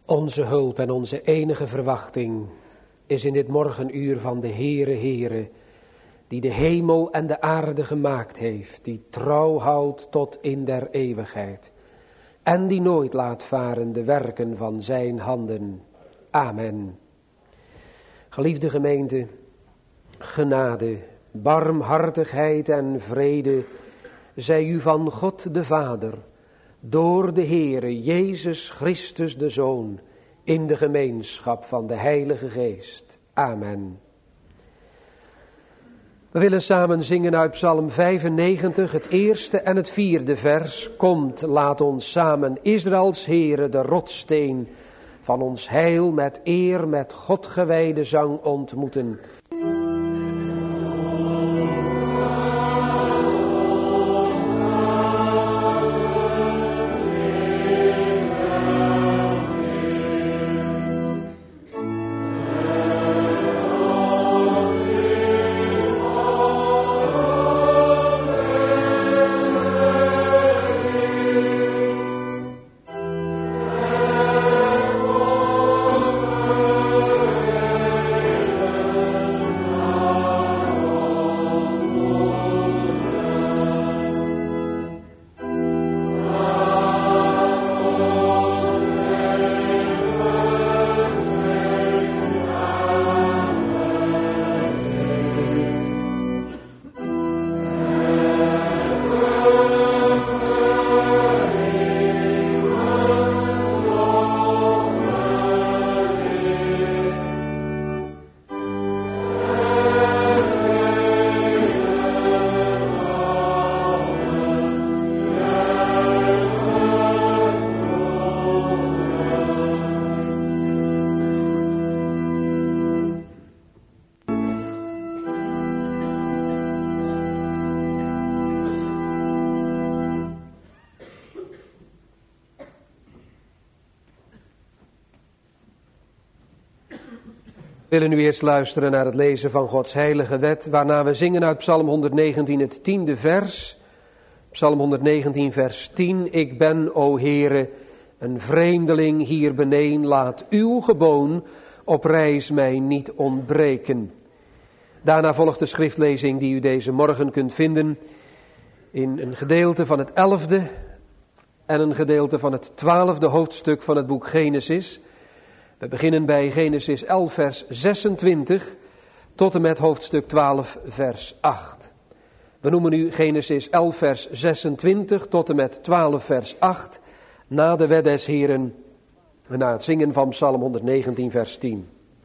Onze hulp en onze enige verwachting is in dit morgenuur van de Heere, die de hemel en de aarde gemaakt heeft, die trouw houdt tot in der eeuwigheid en die nooit laat varen de werken van zijn handen. Amen. Geliefde gemeente, genade, barmhartigheid en vrede zij u van God de Vader, door de Heere Jezus Christus de Zoon, in de gemeenschap van de Heilige Geest. Amen. We willen samen zingen uit Psalm 95, het eerste en het vierde vers. Komt, laat ons samen Israëls Heere, de rotssteen van ons heil, met eer, met God gewijde zang ontmoeten. We willen nu eerst luisteren naar het lezen van Gods heilige wet, waarna we zingen uit Psalm 119, het 10e vers. Psalm 119, vers 10. Ik ben, o Heere, een vreemdeling hier beneen, laat uw geboon op reis mij niet ontbreken. Daarna volgt de schriftlezing die u deze morgen kunt vinden in een gedeelte van het 11e en een gedeelte van het 12e hoofdstuk van het boek Genesis. We beginnen bij Genesis 11 vers 26 tot en met hoofdstuk 12 vers 8. We noemen nu Genesis 11 vers 26 tot en met 12 vers 8 na de wet des Heeren en na het zingen van Psalm 119 vers 10.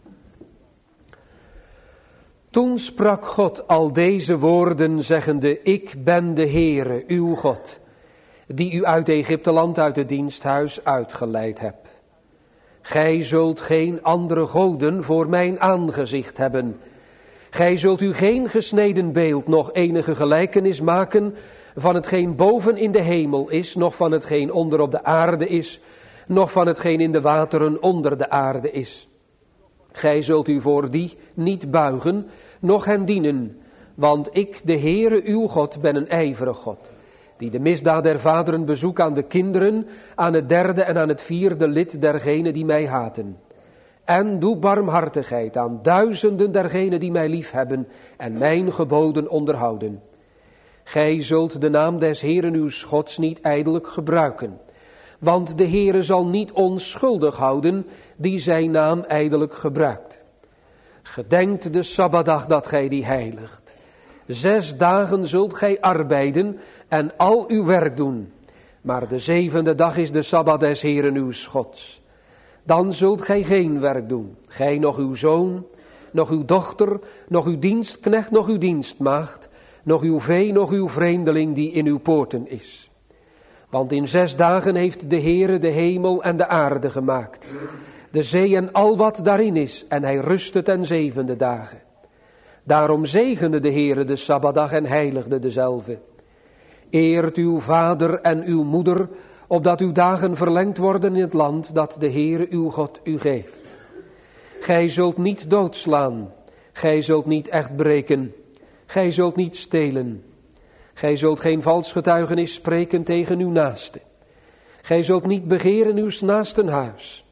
Toen sprak God al deze woorden zeggende, ik ben de Heere, uw God, die u uit Egypteland uit het diensthuis uitgeleid hebt. Gij zult geen andere goden voor mijn aangezicht hebben. Gij zult u geen gesneden beeld, nog enige gelijkenis maken van hetgeen boven in de hemel is, nog van hetgeen onder op de aarde is, nog van hetgeen in de wateren onder de aarde is. Gij zult u voor die niet buigen, noch hen dienen, want ik, de Heere uw God, ben een ijverig God, die de misdaad der vaderen bezoekt aan de kinderen, aan het derde en aan het vierde lid dergenen die mij haten. En doe barmhartigheid aan duizenden dergenen die mij liefhebben en mijn geboden onderhouden. Gij zult de naam des Heeren uws Gods niet ijdelijk gebruiken, want de Heere zal niet onschuldig houden die zijn naam ijdelijk gebruikt. Gedenkt de Sabbatdag dat gij die heiligt. 6 dagen zult gij arbeiden en al uw werk doen, maar de 7e dag is de Sabbat des Heeren uws Gods. Dan zult gij geen werk doen, gij nog uw zoon, nog uw dochter, nog uw dienstknecht, nog uw dienstmaagd, nog uw vee, nog uw vreemdeling die in uw poorten is. Want in 6 dagen heeft de Heere de hemel en de aarde gemaakt, de zee en al wat daarin is, en hij rustte ten 7e dagen. Daarom zegende de Heere de Sabbatdag en heiligde dezelve. Eert uw vader en uw moeder, opdat uw dagen verlengd worden in het land dat de Heere uw God u geeft. Gij zult niet doodslaan, gij zult niet echt breken, gij zult niet stelen. Gij zult geen vals getuigenis spreken tegen uw naaste. Gij zult niet begeren uws naasten huis.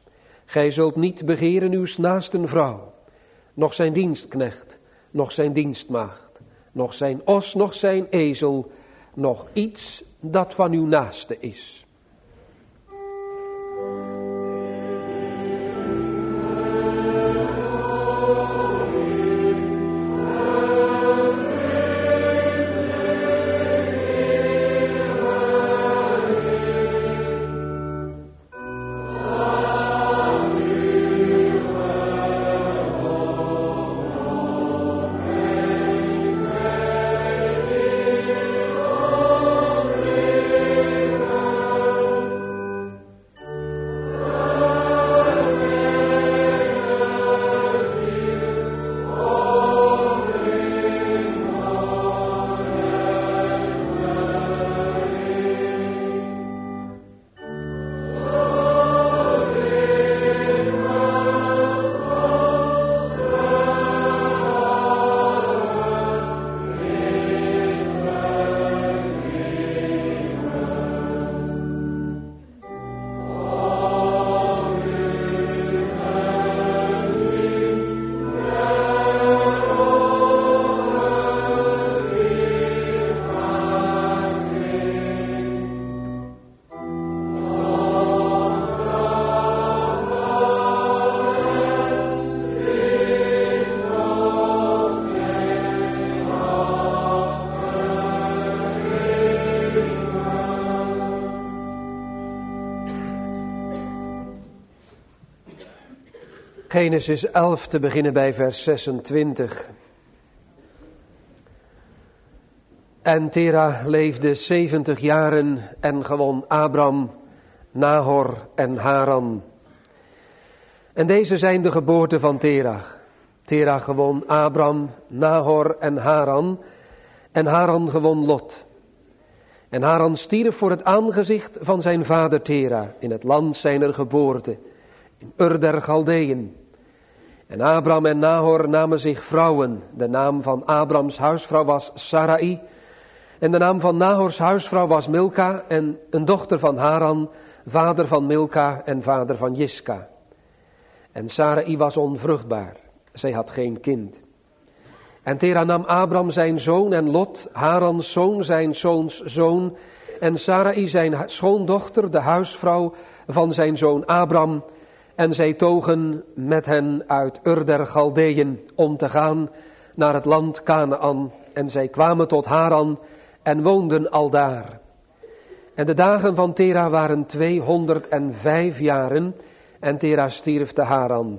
Gij zult niet begeren uws naasten vrouw, noch zijn dienstknecht, noch zijn dienstmaagd, noch zijn os, noch zijn ezel, noch iets dat van uw naaste is. Genesis 11 te beginnen bij vers 26. En Tera leefde 70 jaren en gewon Abram, Nahor en Haran. En deze zijn de geboorten van Tera. Tera gewon Abram, Nahor en Haran gewon Lot. En Haran stierf voor het aangezicht van zijn vader Tera in het land zijner geboorte, in Ur der Galdeeën. En Abram en Nahor namen zich vrouwen. De naam van Abrams huisvrouw was Sarai. En de naam van Nahors huisvrouw was Milka. En een dochter van Haran, vader van Milka en vader van Jiska. En Sarai was onvruchtbaar. Zij had geen kind. En Tera nam Abram zijn zoon en Lot, Harans zoon, zijn zoons zoon. En Sarai zijn schoondochter, de huisvrouw van zijn zoon Abram. En zij togen met hen uit Ur der Galdeeën om te gaan naar het land Kanaan. En zij kwamen tot Haran en woonden aldaar. En de dagen van Tera waren 205 jaren en Tera stierf te Haran.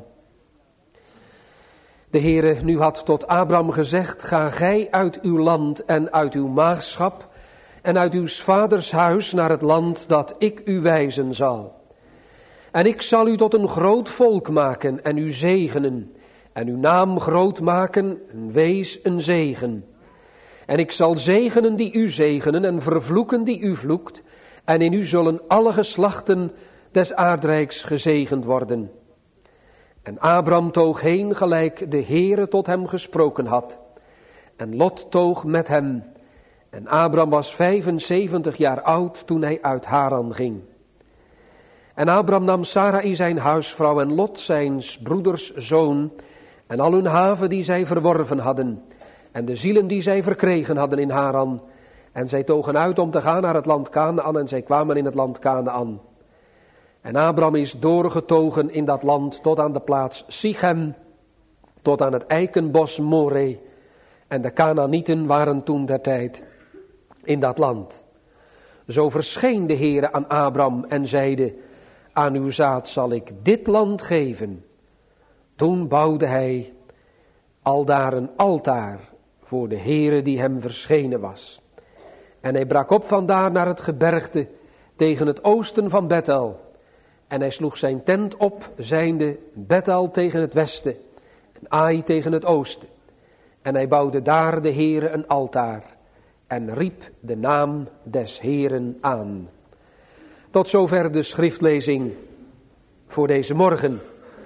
De Heere nu had tot Abram gezegd, ga gij uit uw land en uit uw maagschap en uit uw vaders huis naar het land dat ik u wijzen zal. En ik zal u tot een groot volk maken en u zegenen, en uw naam groot maken, en wees een zegen. En ik zal zegenen die u zegenen, en vervloeken die u vloekt, en in u zullen alle geslachten des aardrijks gezegend worden. En Abram toog heen gelijk de Heere tot hem gesproken had. En Lot toog met hem. En Abram was 75 jaar oud toen hij uit Haran ging. En Abram nam Sarai zijn huisvrouw en Lot zijn broeders zoon en al hun haven die zij verworven hadden en de zielen die zij verkregen hadden in Haran. En zij togen uit om te gaan naar het land Kanaan en zij kwamen in het land Kanaan. En Abram is doorgetogen in dat land tot aan de plaats Sichem, tot aan het eikenbos More. En de Kanaanieten waren toen der tijd in dat land. Zo verscheen de Heere aan Abram en zeide, aan uw zaad zal ik dit land geven. Toen bouwde hij aldaar een altaar voor de Heere die hem verschenen was. En hij brak op vandaar naar het gebergte tegen het oosten van Bethel. En hij sloeg zijn tent op, zijnde Bethel tegen het westen en Ai tegen het oosten. En hij bouwde daar de Heere een altaar en riep de naam des Heeren aan. Tot zover de schriftlezing voor deze morgen.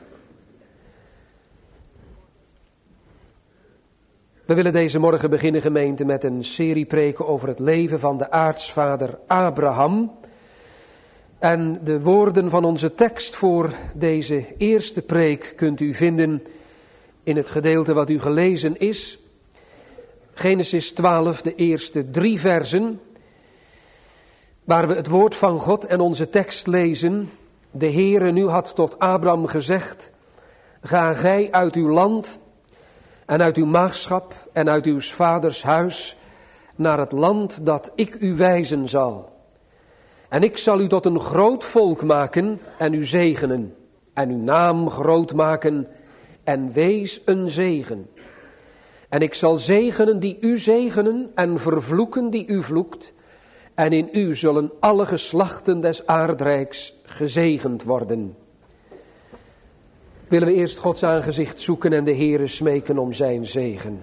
We willen deze morgen beginnen, gemeente, met een serie preken over het leven van de aartsvader Abraham. En de woorden van onze tekst voor deze eerste preek kunt u vinden in het gedeelte wat u gelezen is. Genesis 12, de eerste 3 versen, waar we het woord van God en onze tekst lezen. De Heere nu had tot Abraham gezegd: ga gij uit uw land en uit uw maagschap en uit uw vaders huis naar het land dat ik u wijzen zal. En ik zal u tot een groot volk maken en u zegenen en uw naam groot maken en wees een zegen. En ik zal zegenen die u zegenen en vervloeken die u vloekt. En in u zullen alle geslachten des aardrijks gezegend worden. Willen we eerst Gods aangezicht zoeken en de Heere smeken om zijn zegen.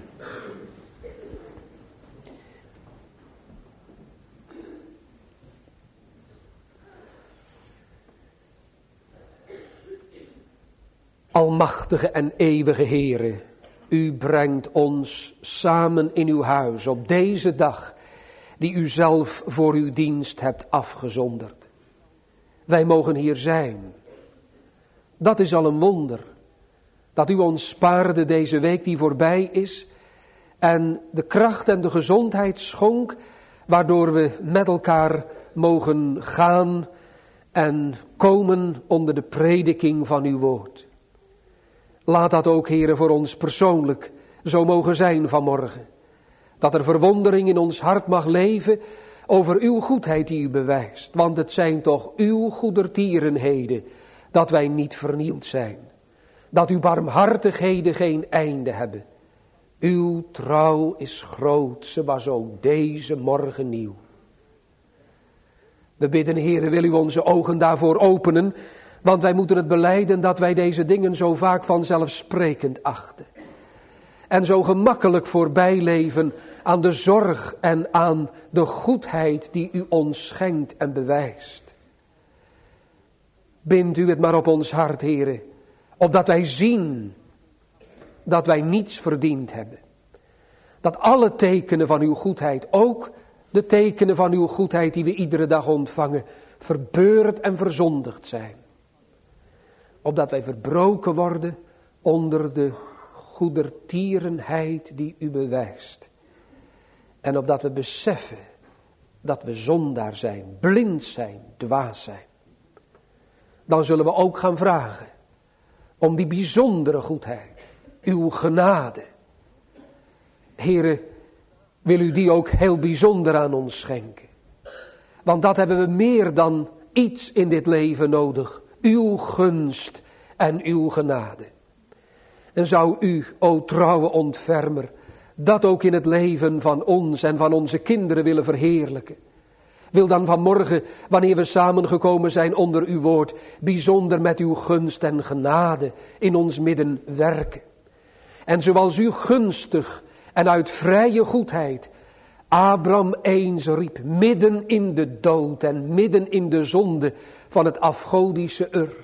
Almachtige en eeuwige Heere, u brengt ons samen in uw huis op deze dag die u zelf voor uw dienst hebt afgezonderd. Wij mogen hier zijn. Dat is al een wonder. Dat u ons spaarde deze week die voorbij is en de kracht en de gezondheid schonk, waardoor we met elkaar mogen gaan en komen onder de prediking van uw woord. Laat dat ook, Heere, voor ons persoonlijk zo mogen zijn vanmorgen. Dat er verwondering in ons hart mag leven over uw goedheid die u bewijst. Want het zijn toch uw goedertierenheden dat wij niet vernield zijn. Dat uw barmhartigheden geen einde hebben. Uw trouw is groot, ze was ook deze morgen nieuw. We bidden, Heere, wil u onze ogen daarvoor openen, want wij moeten het belijden dat wij deze dingen zo vaak vanzelfsprekend achten. En zo gemakkelijk voorbij leven aan de zorg en aan de goedheid die u ons schenkt en bewijst. Bind u het maar op ons hart, Heere, opdat wij zien dat wij niets verdiend hebben. Dat alle tekenen van uw goedheid, ook de tekenen van uw goedheid die we iedere dag ontvangen, verbeurd en verzondigd zijn. Opdat wij verbroken worden onder de goedertierenheid die u bewijst. En opdat we beseffen dat we zondaar zijn, blind zijn, dwaas zijn. Dan zullen we ook gaan vragen om die bijzondere goedheid, uw genade. Heere, wil u die ook heel bijzonder aan ons schenken. Want dat hebben we meer dan iets in dit leven nodig. Uw gunst en uw genade. En zou u, o trouwe ontfermer, dat ook in het leven van ons en van onze kinderen willen verheerlijken. Wil dan vanmorgen, wanneer we samengekomen zijn onder uw woord, bijzonder met uw gunst en genade in ons midden werken. En zoals u gunstig en uit vrije goedheid Abraham eens riep, midden in de dood en midden in de zonde van het afgodische Ur.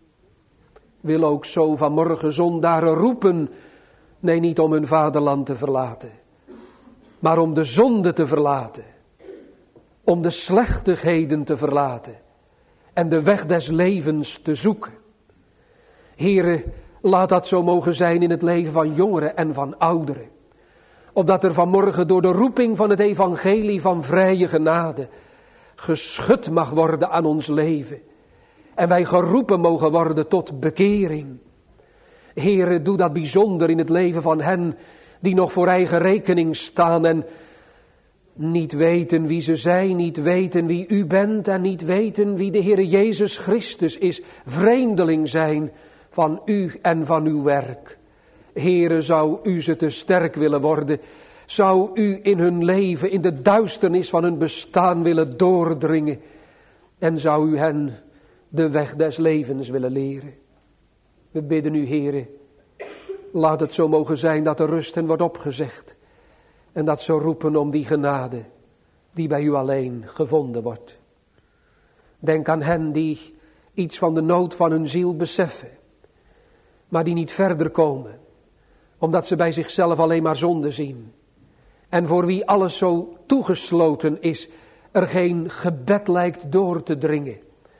Wil ook zo vanmorgen zondaren roepen, nee, niet om hun vaderland te verlaten, maar om de zonde te verlaten, om de slechtigheden te verlaten en de weg des levens te zoeken. Heere, laat dat zo mogen zijn in het leven van jongeren en van ouderen. Opdat er vanmorgen door de roeping van het evangelie van vrije genade geschud mag worden aan ons leven. En wij geroepen mogen worden tot bekering. Heere, doe dat bijzonder in het leven van hen die nog voor eigen rekening staan en niet weten wie ze zijn, niet weten wie u bent en niet weten wie de Heere Jezus Christus is. Vreemdeling zijn van u en van uw werk. Heere, zou u ze te sterk willen worden, zou u in hun leven, in de duisternis van hun bestaan willen doordringen en zou u hen de weg des levens willen leren. We bidden u, Heere, laat het zo mogen zijn dat er rust hen wordt opgezegd en dat ze roepen om die genade die bij u alleen gevonden wordt. Denk aan hen die iets van de nood van hun ziel beseffen, maar die niet verder komen, omdat ze bij zichzelf alleen maar zonde zien. En voor wie alles zo toegesloten is, er geen gebed lijkt door te dringen.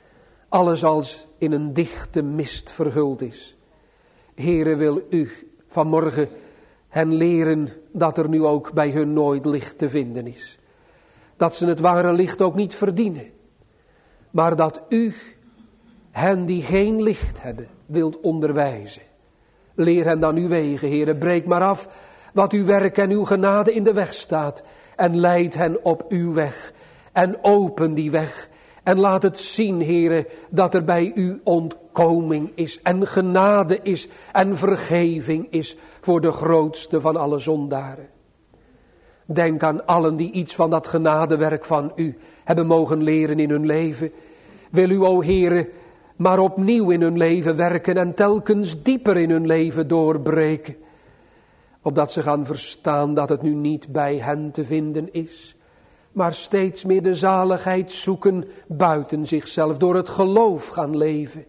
alles als in een dichte mist verhuld is. Heere, wil u vanmorgen hen leren dat er nu ook bij hun nooit licht te vinden is. Dat ze het ware licht ook niet verdienen. Maar dat u hen die geen licht hebben wilt onderwijzen. Leer hen dan uw wegen, Heere. Breek maar af wat uw werk en uw genade in de weg staat. En leid hen op uw weg. En open die weg. En laat het zien, Heere, dat er bij u ontkoming is. En genade is. En vergeving is voor de grootste van alle zondaren. Denk aan allen die iets van dat genadewerk van u hebben mogen leren in hun leven. Wil u, o Heere, maar opnieuw in hun leven werken en telkens dieper in hun leven doorbreken. Opdat ze gaan verstaan dat het nu niet bij hen te vinden is. Maar steeds meer de zaligheid zoeken buiten zichzelf. Door het geloof gaan leven.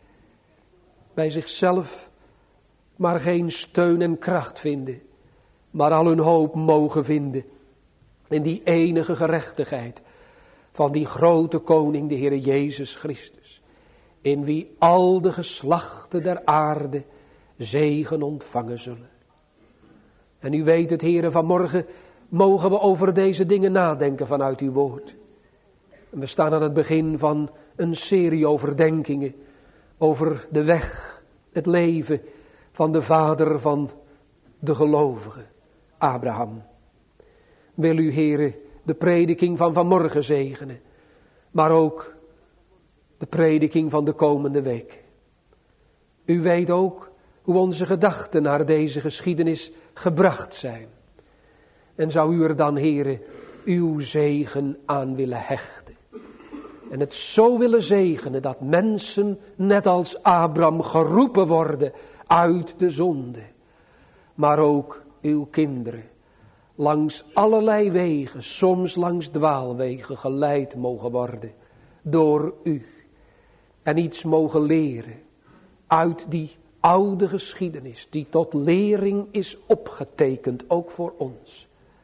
Bij zichzelf maar geen steun en kracht vinden. Maar al hun hoop mogen vinden. In die enige gerechtigheid van die grote koning, de Heere Jezus Christus. In wie al de geslachten der aarde zegen ontvangen zullen. En u weet het, Heere, vanmorgen mogen we over deze dingen nadenken vanuit uw woord. En we staan aan het begin van een serie overdenkingen over de weg, het leven van de vader van de gelovige, Abraham. Wil u, Heere, de prediking van vanmorgen zegenen, maar ook de prediking van de komende week. U weet ook hoe onze gedachten naar deze geschiedenis gebracht zijn. En zou u er dan, Heere, uw zegen aan willen hechten. En het zo willen zegenen dat mensen, net als Abraham, geroepen worden uit de zonde. Maar ook uw kinderen, langs allerlei wegen, soms langs dwaalwegen, geleid mogen worden door u. En iets mogen leren uit die oude geschiedenis, die tot lering is opgetekend, ook voor ons.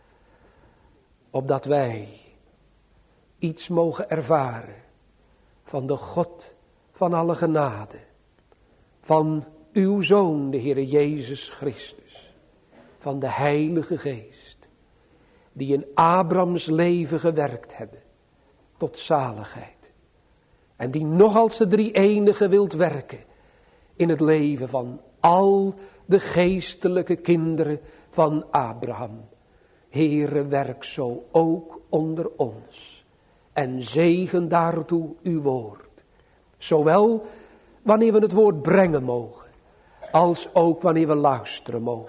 Opdat wij iets mogen ervaren van de God van alle genade, van uw Zoon, de Heere Jezus Christus, van de Heilige Geest, die in Abrahams leven gewerkt hebben tot zaligheid. En die nog als de drie-enige wilt werken in het leven van al de geestelijke kinderen van Abraham. Heere, werk zo ook onder ons. En zegen daartoe uw woord. Zowel wanneer we het woord brengen mogen, als ook wanneer we luisteren mogen.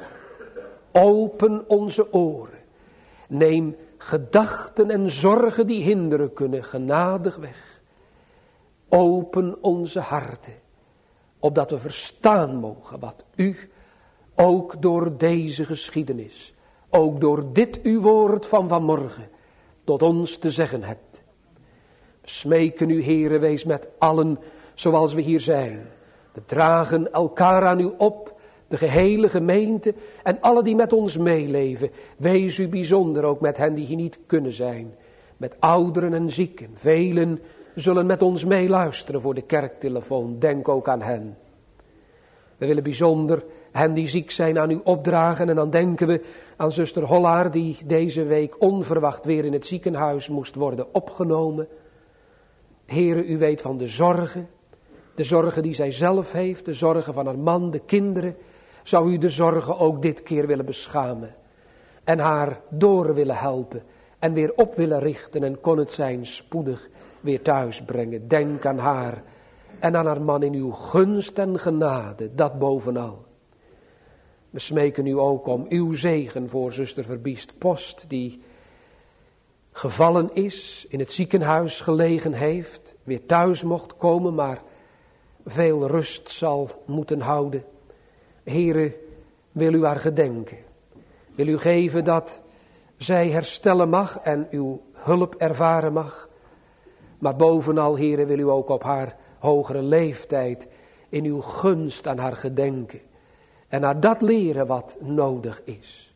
Open onze oren. Neem gedachten en zorgen die hinderen kunnen genadig weg. Open onze harten, opdat we verstaan mogen wat u ook door deze geschiedenis, ook door dit uw woord van vanmorgen, tot ons te zeggen hebt. We smeken u, Heere, wees met allen zoals we hier zijn. We dragen elkaar aan u op, de gehele gemeente en alle die met ons meeleven. Wees u bijzonder ook met hen die hier niet kunnen zijn. Met ouderen en zieken. Velen zullen met ons meeluisteren voor de kerktelefoon. Denk ook aan hen. We willen bijzonder hen die ziek zijn aan u opdragen. En dan denken we aan zuster Hollaar die deze week onverwacht weer in het ziekenhuis moest worden opgenomen. Heere, u weet van de zorgen die zij zelf heeft, de zorgen van haar man, de kinderen. Zou u de zorgen ook dit keer willen beschamen en haar door willen helpen en weer op willen richten en kon het zijn spoedig weer thuis brengen. Denk aan haar en aan haar man in uw gunst en genade, dat bovenal. We smeken u ook om uw zegen voor zuster Verbiest Post, die gevallen is, in het ziekenhuis gelegen heeft, weer thuis mocht komen, maar veel rust zal moeten houden. Heere, wil u haar gedenken. Wil u geven dat zij herstellen mag en uw hulp ervaren mag. Maar bovenal, Heere, wil u ook op haar hogere leeftijd in uw gunst aan haar gedenken. En haar dat leren wat nodig is.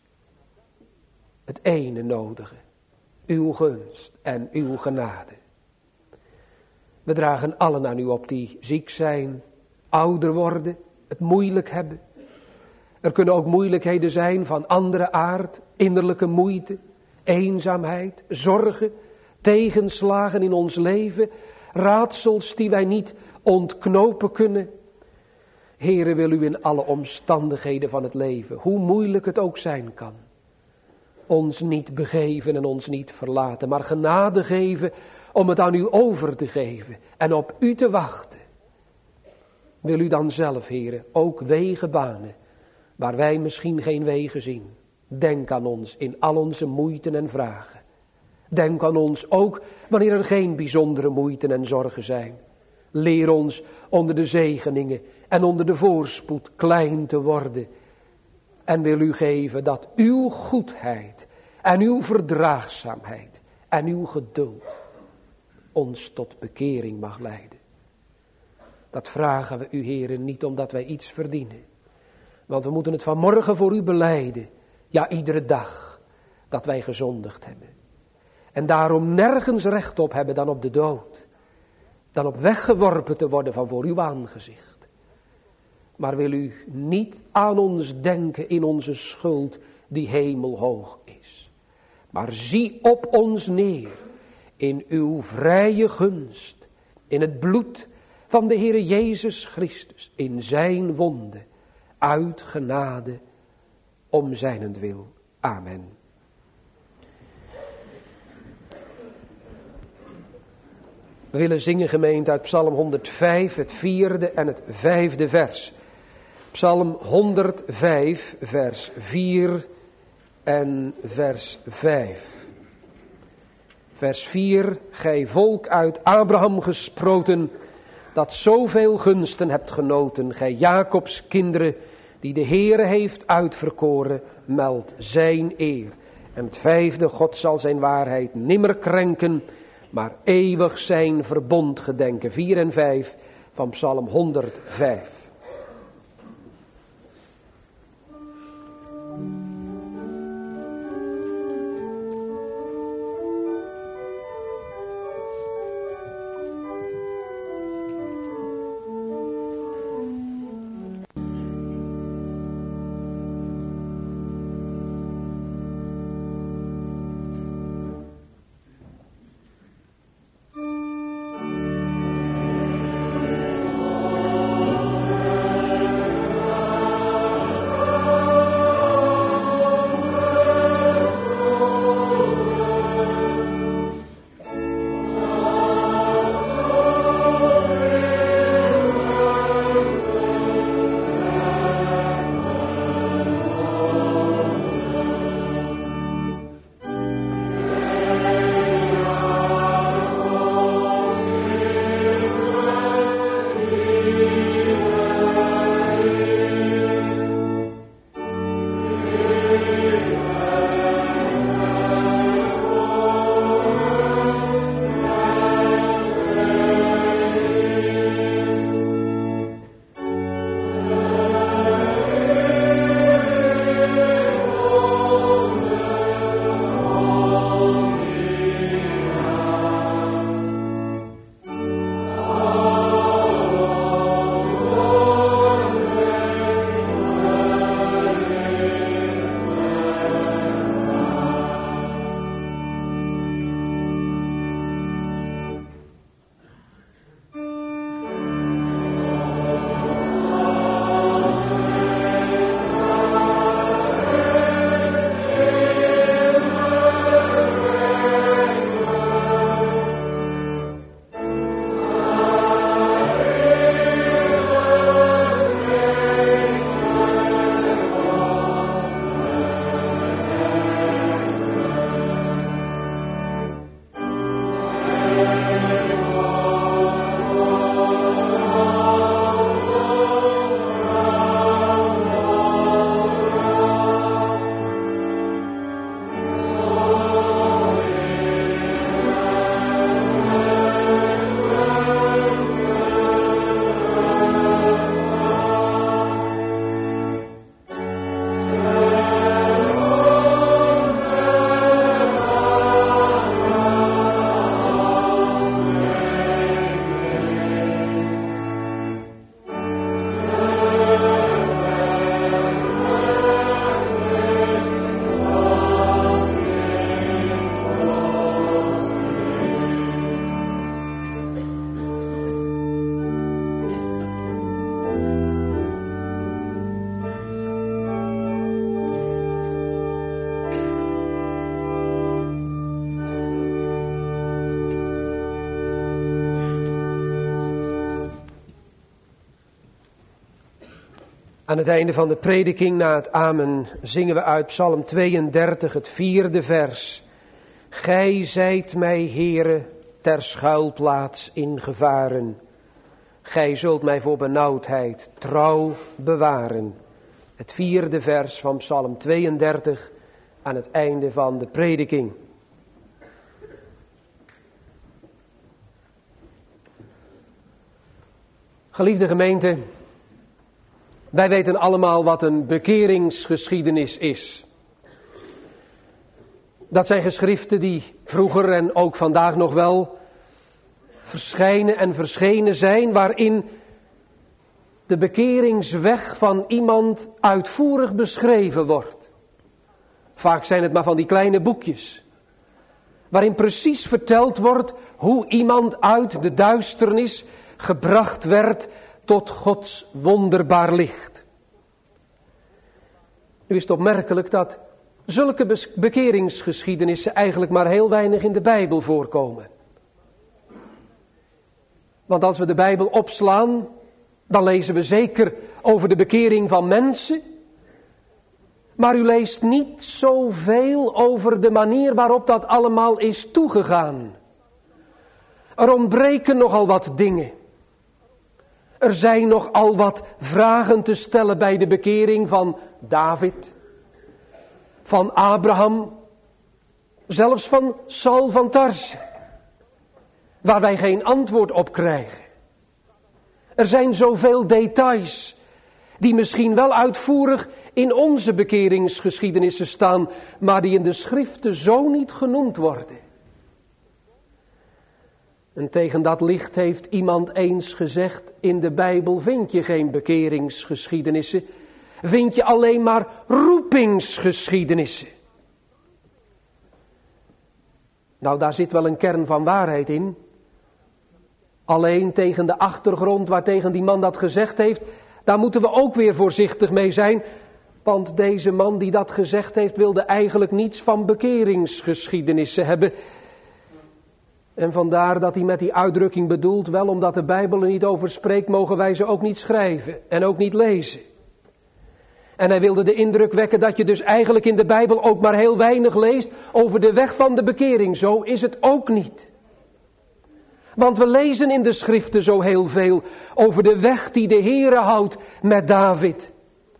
Het ene nodige. Uw gunst en uw genade. We dragen allen aan u op die ziek zijn, ouder worden, het moeilijk hebben. Er kunnen ook moeilijkheden zijn van andere aard, innerlijke moeite, eenzaamheid, zorgen, tegenslagen in ons leven, raadsels die wij niet ontknopen kunnen. Heere, wil u in alle omstandigheden van het leven, hoe moeilijk het ook zijn kan, ons niet begeven en ons niet verlaten, maar genade geven om het aan u over te geven en op u te wachten. Wil u dan zelf, Heere, ook wegen banen, waar wij misschien geen wegen zien. Denk aan ons in al onze moeiten en vragen. Denk aan ons ook wanneer er geen bijzondere moeiten en zorgen zijn. Leer ons onder de zegeningen en onder de voorspoed klein te worden. En wil u geven dat uw goedheid en uw verdraagzaamheid en uw geduld ons tot bekering mag leiden. Dat vragen we u, Heere, niet omdat wij iets verdienen. Want we moeten het vanmorgen voor u belijden. Ja, iedere dag dat wij gezondigd hebben. En daarom nergens recht op hebben dan op de dood. Dan op weggeworpen te worden van voor uw aangezicht. Maar wil u niet aan ons denken in onze schuld die hemelhoog is. Maar zie op ons neer in uw vrije gunst. In het bloed van de Heere Jezus Christus. In zijn wonden. Uit genade om zijnentwil. Amen. We willen zingen, gemeente, uit Psalm 105, het 4e en het 5e vers. Psalm 105, vers 4 en vers 5. Vers 4, gij volk uit Abraham gesproten, dat zoveel gunsten hebt genoten, gij Jacobs kinderen, die de Heere heeft uitverkoren, meldt zijn eer. En het 5e, God zal zijn waarheid nimmer krenken, maar eeuwig zijn verbond gedenken. 4 en 5 van Psalm 105. Aan het einde van de prediking, na het amen, zingen we uit Psalm 32, het 4e vers. Gij zijt mij, Heere, ter schuilplaats in gevaren. Gij zult mij voor benauwdheid trouw bewaren. Het 4e vers van Psalm 32 aan het einde van de prediking. Geliefde gemeente, wij weten allemaal wat een bekeringsgeschiedenis is. Dat zijn geschriften die vroeger en ook vandaag nog wel verschijnen en verschenen zijn, waarin de bekeringsweg van iemand uitvoerig beschreven wordt. Vaak zijn het maar van die kleine boekjes, waarin precies verteld wordt hoe iemand uit de duisternis gebracht werd tot Gods wonderbaar licht. Nu is het opmerkelijk dat zulke bekeringsgeschiedenissen eigenlijk maar heel weinig in de Bijbel voorkomen. Want als we de Bijbel opslaan, dan lezen we zeker over de bekering van mensen. Maar u leest niet zoveel over de manier waarop dat allemaal is toegegaan. Er ontbreken nogal wat dingen. Er zijn nogal wat vragen te stellen bij de bekering van David, van Abraham, zelfs van Saul van Tarse, waar wij geen antwoord op krijgen. Er zijn zoveel details die misschien wel uitvoerig in onze bekeringsgeschiedenissen staan, maar die in de schriften zo niet genoemd worden. En tegen dat licht heeft iemand eens gezegd, in de Bijbel vind je geen bekeringsgeschiedenissen, vind je alleen maar roepingsgeschiedenissen. Nou, daar zit wel een kern van waarheid in. Alleen tegen de achtergrond waartegen die man dat gezegd heeft, daar moeten we ook weer voorzichtig mee zijn. Want deze man die dat gezegd heeft, wilde eigenlijk niets van bekeringsgeschiedenissen hebben. En vandaar dat hij met die uitdrukking bedoelt, wel omdat de Bijbel er niet over spreekt, mogen wij ze ook niet schrijven en ook niet lezen. En hij wilde de indruk wekken dat je dus eigenlijk in de Bijbel ook maar heel weinig leest over de weg van de bekering. Zo is het ook niet. Want we lezen in de schriften zo heel veel over de weg die de Heere houdt met David.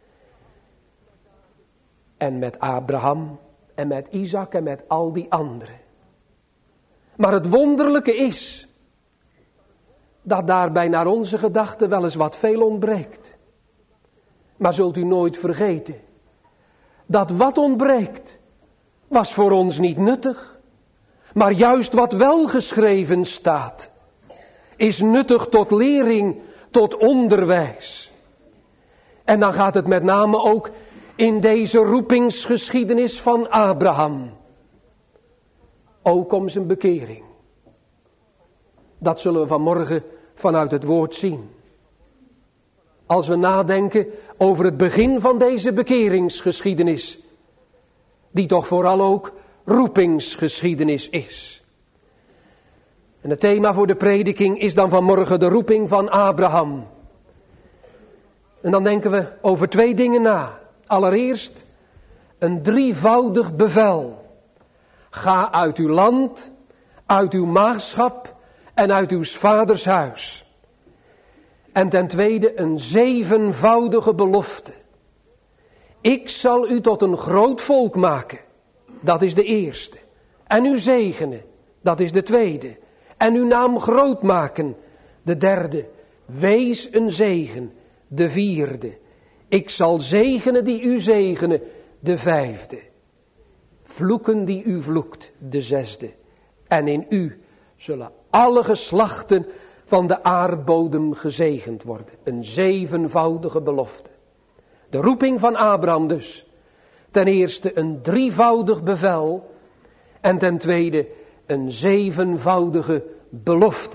En met Abraham en met Isaac en met al die anderen. Maar het wonderlijke is dat daarbij naar onze gedachten wel eens wat veel ontbreekt. Maar zult u nooit vergeten, dat wat ontbreekt was voor ons niet nuttig. Maar juist wat wel geschreven staat, is nuttig tot lering, tot onderwijs. En dan gaat het met name ook in deze roepingsgeschiedenis van Abraham. Ook om zijn bekering. Dat zullen we vanmorgen vanuit het woord zien. Als we nadenken over het begin van deze bekeringsgeschiedenis, die toch vooral ook roepingsgeschiedenis is. En het thema voor de prediking is dan vanmorgen de roeping van Abraham. En dan denken we over twee dingen na. Allereerst een drievoudig bevel. Ga uit uw land, uit uw maagschap en uit uw vaders huis. En ten tweede een zevenvoudige belofte. Ik zal u tot een groot volk maken. Dat is de eerste. En u zegenen. Dat is de tweede. En uw naam groot maken. De derde. Wees een zegen. De vierde. Ik zal zegenen die u zegenen. De vijfde. Vloeken die u vloekt. De zesde. En in u zullen alle geslachten van de aardbodem gezegend worden. Een zevenvoudige belofte. De roeping van Abraham dus. Ten eerste een drievoudig bevel. En ten tweede een zevenvoudige belofte.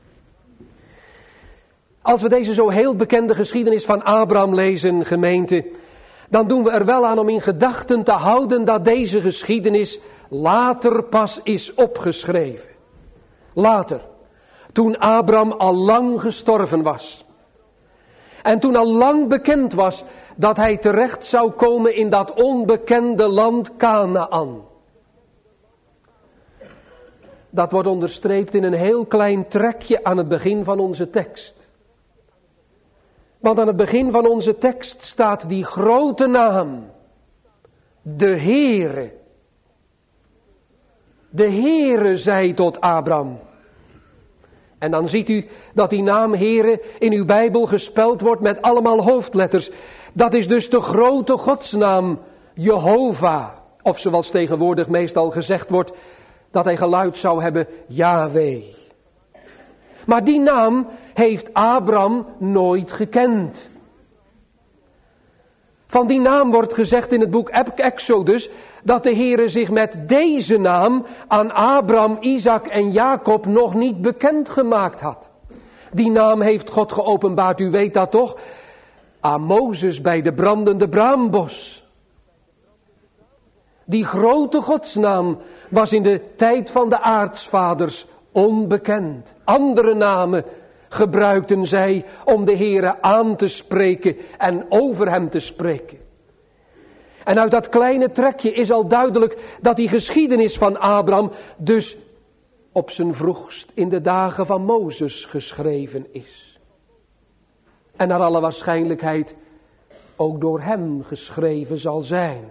Als we deze zo heel bekende geschiedenis van Abraham lezen, gemeente, dan doen we er wel aan om in gedachten te houden dat deze geschiedenis later pas is opgeschreven. Later, toen Abraham al lang gestorven was. En toen al lang bekend was dat hij terecht zou komen in dat onbekende land Kanaan. Dat wordt onderstreept in een heel klein trekje aan het begin van onze tekst. Want aan het begin van onze tekst staat die grote naam. De Heere. De Heere zei tot Abraham. En dan ziet u dat die naam Heere in uw Bijbel gespeld wordt met allemaal hoofdletters. Dat is dus de grote godsnaam Jehovah. Of zoals tegenwoordig meestal gezegd wordt, dat hij geluid zou hebben, Yahweh. Maar die naam heeft Abraham nooit gekend. Van die naam wordt gezegd in het boek Exodus dat de Heere zich met deze naam aan Abraham, Isaac en Jacob nog niet bekend gemaakt had. Die naam heeft God geopenbaard, u weet dat toch, aan Mozes bij de brandende braambos. Die grote godsnaam was in de tijd van de aartsvaders onbekend. Andere namen gebruikten zij om de Heere aan te spreken en over hem te spreken. En uit dat kleine trekje is al duidelijk dat die geschiedenis van Abraham dus op zijn vroegst in de dagen van Mozes geschreven is. En naar alle waarschijnlijkheid ook door hem geschreven zal zijn.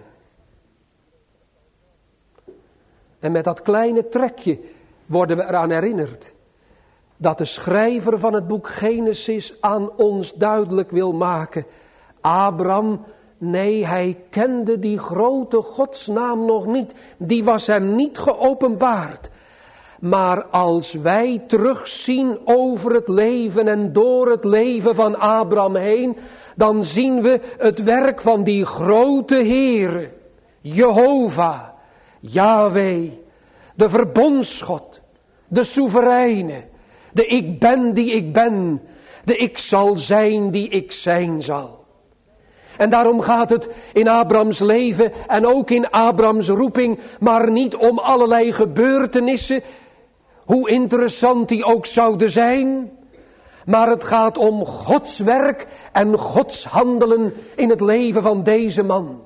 En met dat kleine trekje worden we eraan herinnerd dat de schrijver van het boek Genesis aan ons duidelijk wil maken. Abraham, nee, hij kende die grote godsnaam nog niet. Die was hem niet geopenbaard. Maar als wij terugzien over het leven en door het leven van Abraham heen, dan zien we het werk van die grote Heere, Jehovah, Yahweh, de verbondsgod, de soevereine, de ik ben die ik ben, de ik zal zijn die ik zijn zal. En daarom gaat het in Abrahams leven en ook in Abrahams roeping, maar niet om allerlei gebeurtenissen, hoe interessant die ook zouden zijn. Maar het gaat om Gods werk en Gods handelen in het leven van deze man.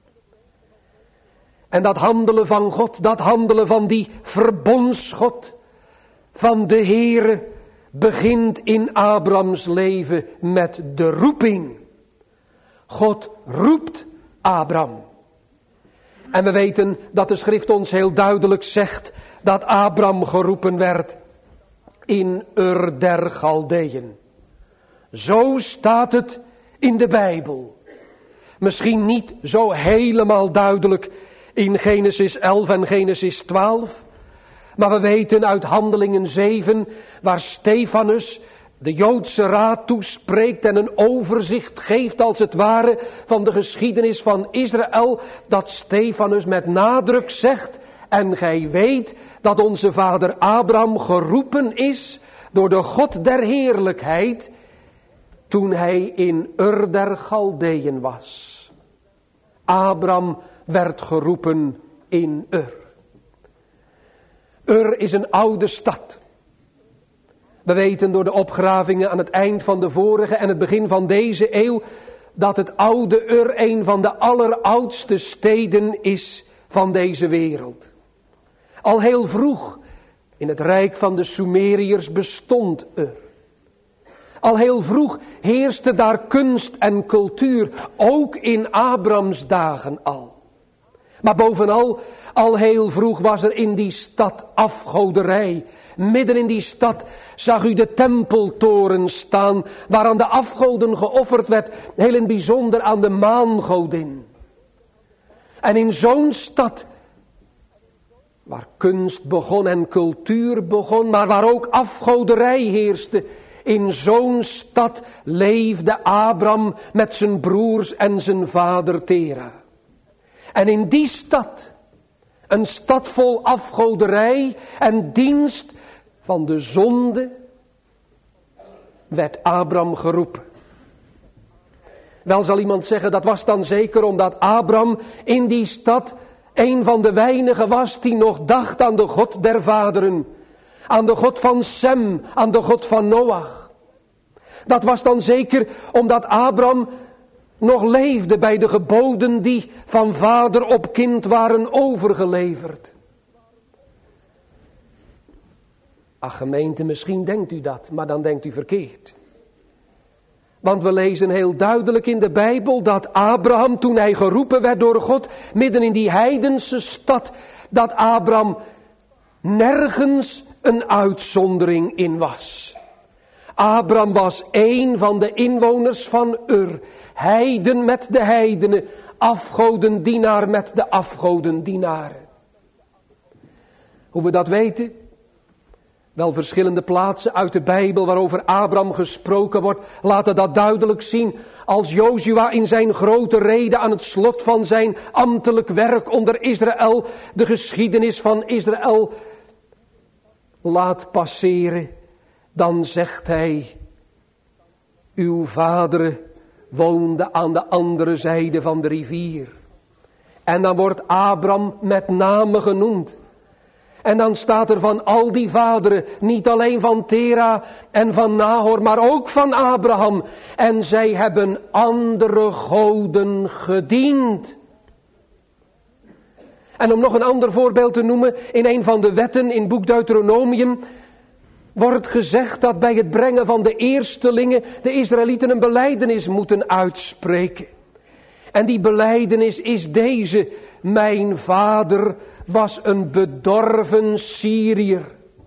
En dat handelen van God, dat handelen van die verbondsgod, van de Heere, begint in Abrahams leven met de roeping. God roept Abraham. En we weten dat de schrift ons heel duidelijk zegt dat Abraham geroepen werd in Ur der Galdeeën. Zo staat het in de Bijbel. Misschien niet zo helemaal duidelijk in Genesis 11 en Genesis 12. Maar we weten uit Handelingen 7, waar Stefanus de Joodse raad toespreekt en een overzicht geeft als het ware van de geschiedenis van Israël, dat Stefanus met nadruk zegt: en gij weet dat onze vader Abraham geroepen is door de God der heerlijkheid toen hij in Ur der Galdeeën was. Abraham werd geroepen in Ur. Ur is een oude stad. We weten door de opgravingen aan het eind van de vorige en het begin van deze eeuw dat het oude Ur een van de alleroudste steden is van deze wereld. Al heel vroeg in het rijk van de Sumeriërs bestond Ur. Al heel vroeg heerste daar kunst en cultuur, ook in Abrahams dagen al. Maar bovenal, al heel vroeg was er in die stad afgoderij. Midden in die stad zag u de tempeltoren staan, waaraan de afgoden geofferd werd, heel in het bijzonder aan de maangodin. En in zo'n stad, waar kunst begon en cultuur begon, maar waar ook afgoderij heerste, in zo'n stad leefde Abraham met zijn broers en zijn vader Tera. En in die stad, een stad vol afgoderij en dienst van de zonde, werd Abraham geroepen. Wel zal iemand zeggen, dat was dan zeker omdat Abraham in die stad een van de weinigen was die nog dacht aan de God der vaderen. Aan de God van Sem, aan de God van Noach. Dat was dan zeker omdat Abraham nog leefde bij de geboden die van vader op kind waren overgeleverd. Ach gemeente, misschien denkt u dat, maar dan denkt u verkeerd. Want we lezen heel duidelijk in de Bijbel dat Abraham, toen hij geroepen werd door God, midden in die heidense stad, dat Abraham nergens een uitzondering in was. Abraham was één van de inwoners van Ur, heiden met de heidenen, afgodendienaar met de afgodendienaren. Hoe we dat weten? Wel, verschillende plaatsen uit de Bijbel waarover Abraham gesproken wordt, laten dat duidelijk zien. Als Jozua in zijn grote rede aan het slot van zijn ambtelijk werk onder Israël de geschiedenis van Israël laat passeren, dan zegt hij: uw vader woonde aan de andere zijde van de rivier. En dan wordt Abraham met name genoemd. En dan staat er van al die vaderen, niet alleen van Tera en van Nahor, maar ook van Abraham. En zij hebben andere goden gediend. En om nog een ander voorbeeld te noemen, in een van de wetten in boek Deuteronomium wordt gezegd dat bij het brengen van de eerstelingen de Israëlieten een belijdenis moeten uitspreken. En die belijdenis is deze: mijn vader was een bedorven Syriër.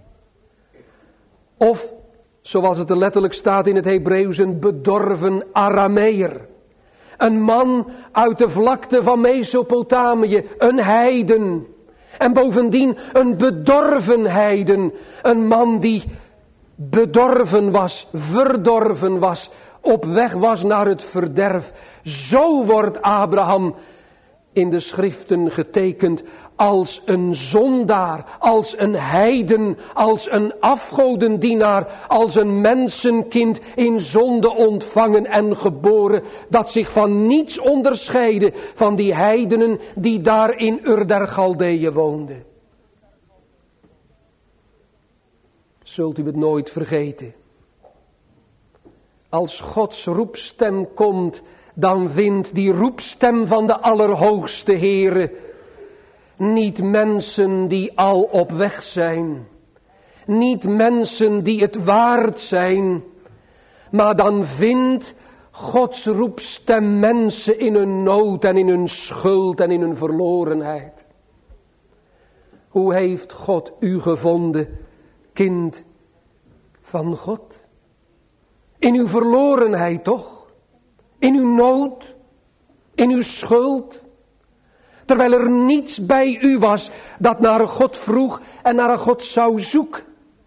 Of, zoals het er letterlijk staat in het Hebreeuws, een bedorven Arameer. Een man uit de vlakte van Mesopotamië, een heiden. En bovendien een bedorven heiden. Een man die bedorven was, verdorven was, op weg was naar het verderf. Zo wordt Abraham in de schriften getekend als een zondaar, als een heiden, als een afgodendienaar, als een mensenkind in zonde ontvangen en geboren, dat zich van niets onderscheidde van die heidenen die daar in Ur der Galdeeën woonden. Zult u het nooit vergeten. Als Gods roepstem komt, dan vindt die roepstem van de Allerhoogste Heere niet mensen die al op weg zijn. Niet mensen die het waard zijn. Maar dan vindt Gods roepstem mensen in hun nood en in hun schuld en in hun verlorenheid. Hoe heeft God u gevonden, kind van God? In uw verlorenheid toch? In uw nood, in uw schuld. Terwijl er niets bij u was dat naar God vroeg en naar God zou zoeken.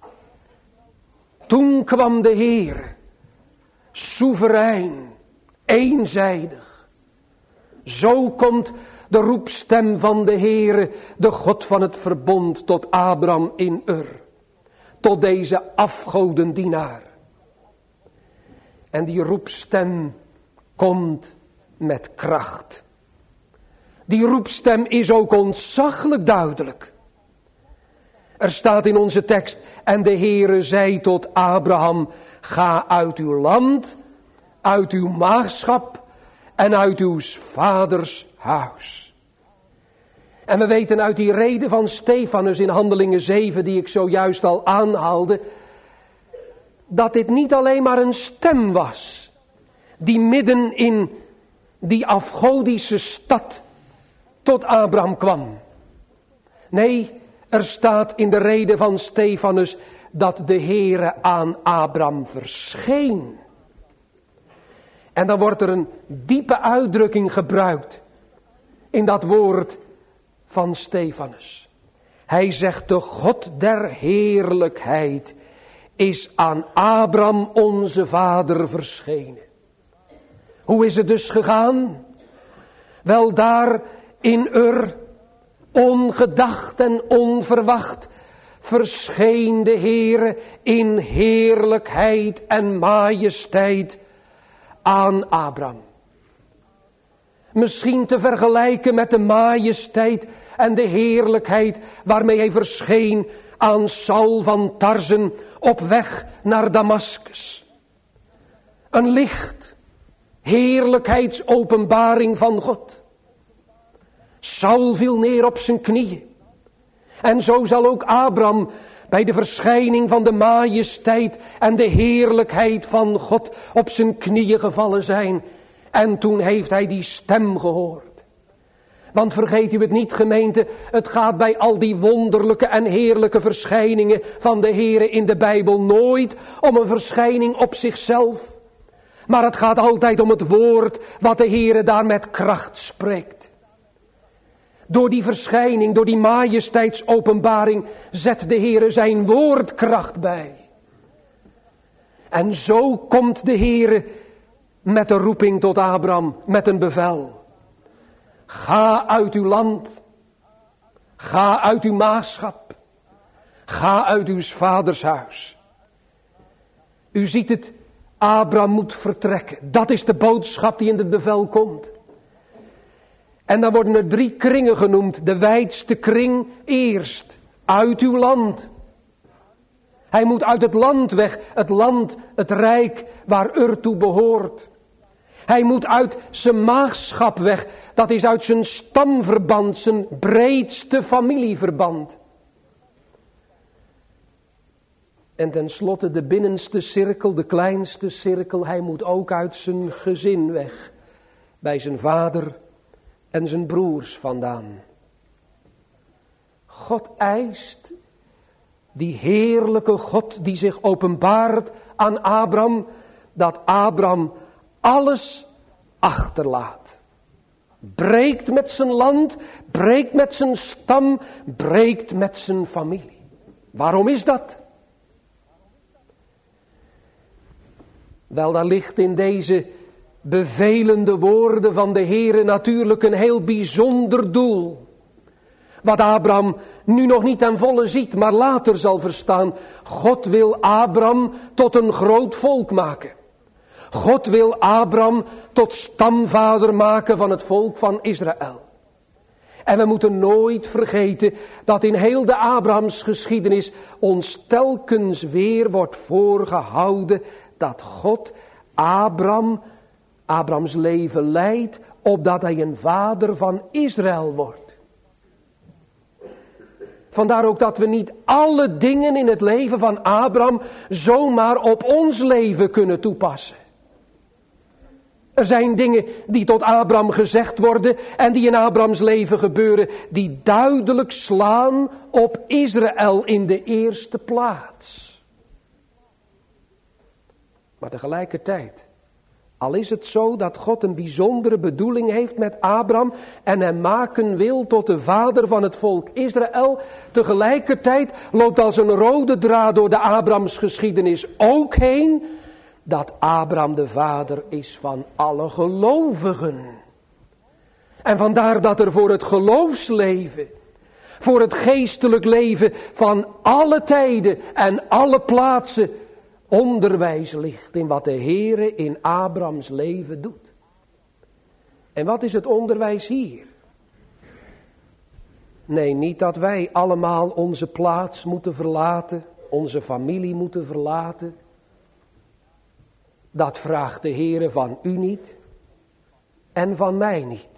Toen kwam de Heer, soeverein, eenzijdig. Zo komt de roepstem van de Heere, de God van het verbond, tot Abraham in Ur. Tot deze afgodendienaar. En die roepstem komt met kracht. Die roepstem is ook ontzaglijk duidelijk. Er staat in onze tekst: en de Heere zei tot Abraham: ga uit uw land, uit uw maagschap en uit uw vaders huis. En we weten uit die rede van Stefanus in Handelingen 7, die ik zojuist al aanhaalde, dat dit niet alleen maar een stem was, die midden in die afgodische stad tot Abraham kwam. Nee, er staat in de rede van Stefanus dat de Heere aan Abraham verscheen. En dan wordt er een diepe uitdrukking gebruikt in dat woord van Stefanus. Hij zegt: de God der heerlijkheid is aan Abraham onze vader verschenen. Hoe is het dus gegaan? Wel, daar in Ur, ongedacht en onverwacht, verscheen de Heere in heerlijkheid en majesteit aan Abraham. Misschien te vergelijken met de majesteit en de heerlijkheid waarmee hij verscheen aan Saul van Tarsen op weg naar Damaskus. Een licht, heerlijkheidsopenbaring van God. Saul viel neer op zijn knieën. En zo zal ook Abraham bij de verschijning van de majesteit en de heerlijkheid van God op zijn knieën gevallen zijn. En toen heeft hij die stem gehoord. Want vergeet u het niet, gemeente, het gaat bij al die wonderlijke en heerlijke verschijningen van de Heere in de Bijbel nooit om een verschijning op zichzelf. Maar het gaat altijd om het woord wat de Heere daar met kracht spreekt. Door die verschijning, door die majesteitsopenbaring zet de Heere zijn woordkracht bij. En zo komt de Heere met de roeping tot Abraham, met een bevel. Ga uit uw land, ga uit uw maagschap, ga uit uw vaders huis. U ziet het, Abraham moet vertrekken. Dat is de boodschap die in het bevel komt. En dan worden er 3 kringen genoemd. De wijdste kring eerst, uit uw land. Hij moet uit het land weg, het land, het rijk waar Ur toe behoort. Hij moet uit zijn maagschap weg, dat is uit zijn stamverband, zijn breedste familieverband. En tenslotte de binnenste cirkel, de kleinste cirkel, hij moet ook uit zijn gezin weg, bij zijn vader en zijn broers vandaan. God eist, die heerlijke God die zich openbaart aan Abraham, dat Abraham alles achterlaat. Breekt met zijn land, breekt met zijn stam, breekt met zijn familie. Waarom is dat? Wel, daar ligt in deze bevelende woorden van de Heere natuurlijk een heel bijzonder doel. Wat Abraham nu nog niet ten volle ziet, maar later zal verstaan. God wil Abraham tot een groot volk maken. God wil Abraham tot stamvader maken van het volk van Israël. En we moeten nooit vergeten dat in heel de Abrahams geschiedenis ons telkens weer wordt voorgehouden dat God Abrahams leven leidt, opdat hij een vader van Israël wordt. Vandaar ook dat we niet alle dingen in het leven van Abraham zomaar op ons leven kunnen toepassen. Er zijn dingen die tot Abraham gezegd worden en die in Abrahams leven gebeuren, die duidelijk slaan op Israël in de eerste plaats. Maar tegelijkertijd, al is het zo dat God een bijzondere bedoeling heeft met Abraham en hem maken wil tot de vader van het volk Israël, tegelijkertijd loopt als een rode draad door de Abrahams geschiedenis ook heen dat Abraham de vader is van alle gelovigen. En vandaar dat er voor het geloofsleven, voor het geestelijk leven van alle tijden en alle plaatsen onderwijs ligt in wat de Heere in Abrahams leven doet. En wat is het onderwijs hier? Nee, niet dat wij allemaal onze plaats moeten verlaten, onze familie moeten verlaten. Dat vraagt de Heere van u niet en van mij niet.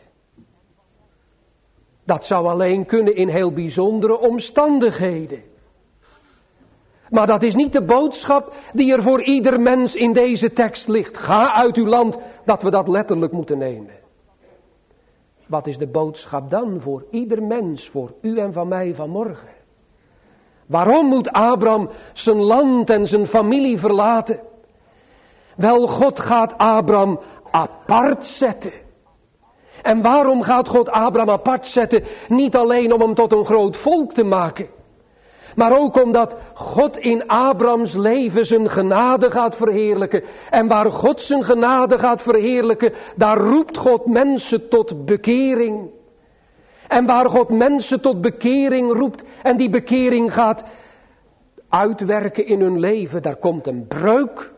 Dat zou alleen kunnen in heel bijzondere omstandigheden. Maar dat is niet de boodschap die er voor ieder mens in deze tekst ligt. Ga uit uw land, dat we dat letterlijk moeten nemen. Wat is de boodschap dan voor ieder mens, voor u en van mij vanmorgen? Waarom moet Abraham zijn land en zijn familie verlaten? Wel, God gaat Abraham apart zetten. En waarom gaat God Abraham apart zetten? Niet alleen om hem tot een groot volk te maken, maar ook omdat God in Abrahams leven zijn genade gaat verheerlijken. En waar God zijn genade gaat verheerlijken, daar roept God mensen tot bekering. En waar God mensen tot bekering roept en die bekering gaat uitwerken in hun leven, daar komt een breuk.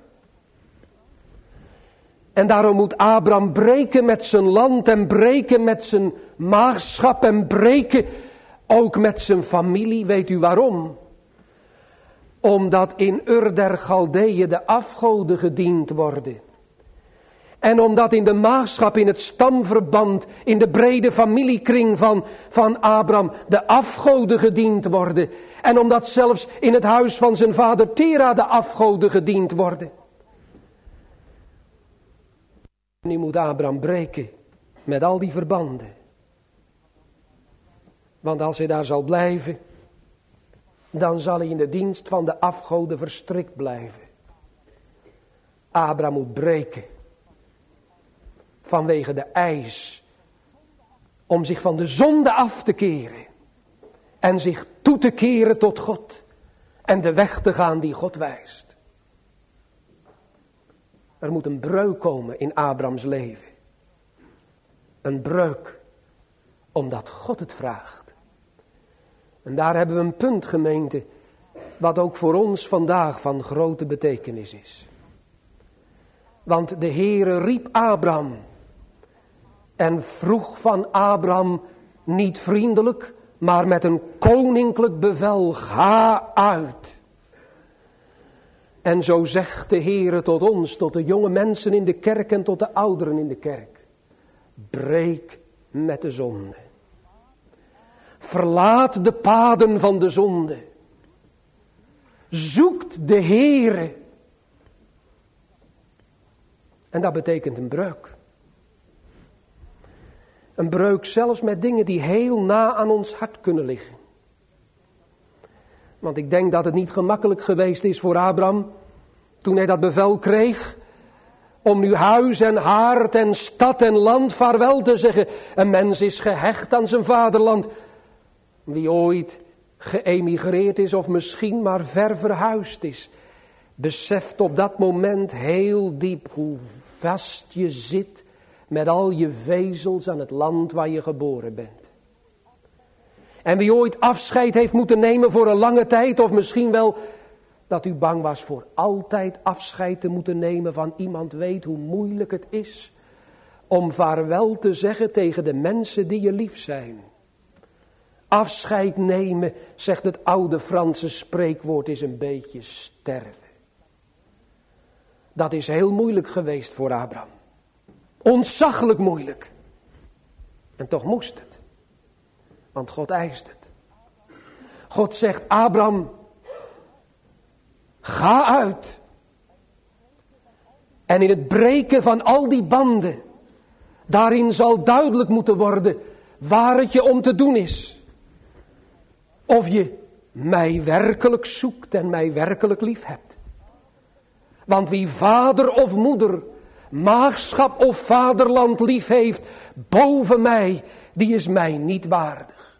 En daarom moet Abraham breken met zijn land en breken met zijn maagschap en breken ook met zijn familie. Weet u waarom? Omdat in Ur der Galdeeën de afgoden gediend worden. En omdat in de maagschap, in het stamverband, in de brede familiekring van Abraham de afgoden gediend worden. En omdat zelfs in het huis van zijn vader Tera de afgoden gediend worden. Nu moet Abraham breken met al die verbanden. Want als hij daar zal blijven, dan zal hij in de dienst van de afgoden verstrikt blijven. Abraham moet breken. Vanwege de eis om zich van de zonde af te keren. En zich toe te keren tot God. En de weg te gaan die God wijst. Er moet een breuk komen in Abrahams leven. Een breuk. Omdat God het vraagt. En daar hebben we een punt, gemeente. Wat ook voor ons vandaag van grote betekenis is. Want de Heere riep Abraham. En vroeg van Abraham niet vriendelijk, maar met een koninklijk bevel: ga uit. En zo zegt de Heere tot ons, tot de jonge mensen in de kerk en tot de ouderen in de kerk: breek met de zonde. Verlaat de paden van de zonde. Zoekt de Heere. En dat betekent een breuk. Een breuk zelfs met dingen die heel na aan ons hart kunnen liggen. Want ik denk dat het niet gemakkelijk geweest is voor Abraham, toen hij dat bevel kreeg, om nu huis en haard en stad en land vaarwel te zeggen. Een mens is gehecht aan zijn vaderland. Wie ooit geëmigreerd is of misschien maar ver verhuisd is, beseft op dat moment heel diep hoe vast je zit met al je vezels aan het land waar je geboren bent. En wie ooit afscheid heeft moeten nemen voor een lange tijd, of misschien wel dat u bang was voor altijd afscheid te moeten nemen van iemand, weet hoe moeilijk het is om vaarwel te zeggen tegen de mensen die je lief zijn. Afscheid nemen, zegt het oude Franse spreekwoord, is een beetje sterven. Dat is heel moeilijk geweest voor Abraham. Ontzaglijk moeilijk. En toch moest het. Want God eist het. God zegt: Abraham, ga uit. En in het breken van al die banden, daarin zal duidelijk moeten worden waar het je om te doen is. Of je mij werkelijk zoekt en mij werkelijk lief hebt. Want wie vader of moeder, maagschap of vaderland lief heeft boven mij, die is mij niet waardig.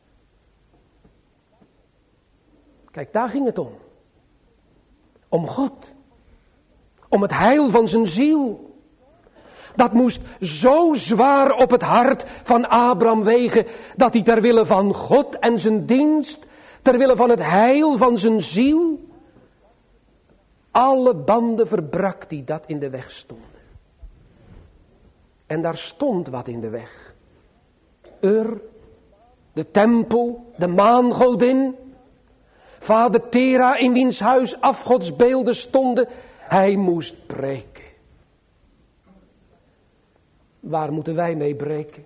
Kijk, daar ging het om. Om God. Om het heil van zijn ziel. Dat moest zo zwaar op het hart van Abraham wegen, dat hij ter wille van God en zijn dienst, ter wille van het heil van zijn ziel, alle banden verbrak die dat in de weg stonden. En daar stond wat in de weg. Ur, de tempel, de maangodin, vader Tera in wiens huis afgodsbeelden stonden. Hij moest breken. Waar moeten wij mee breken?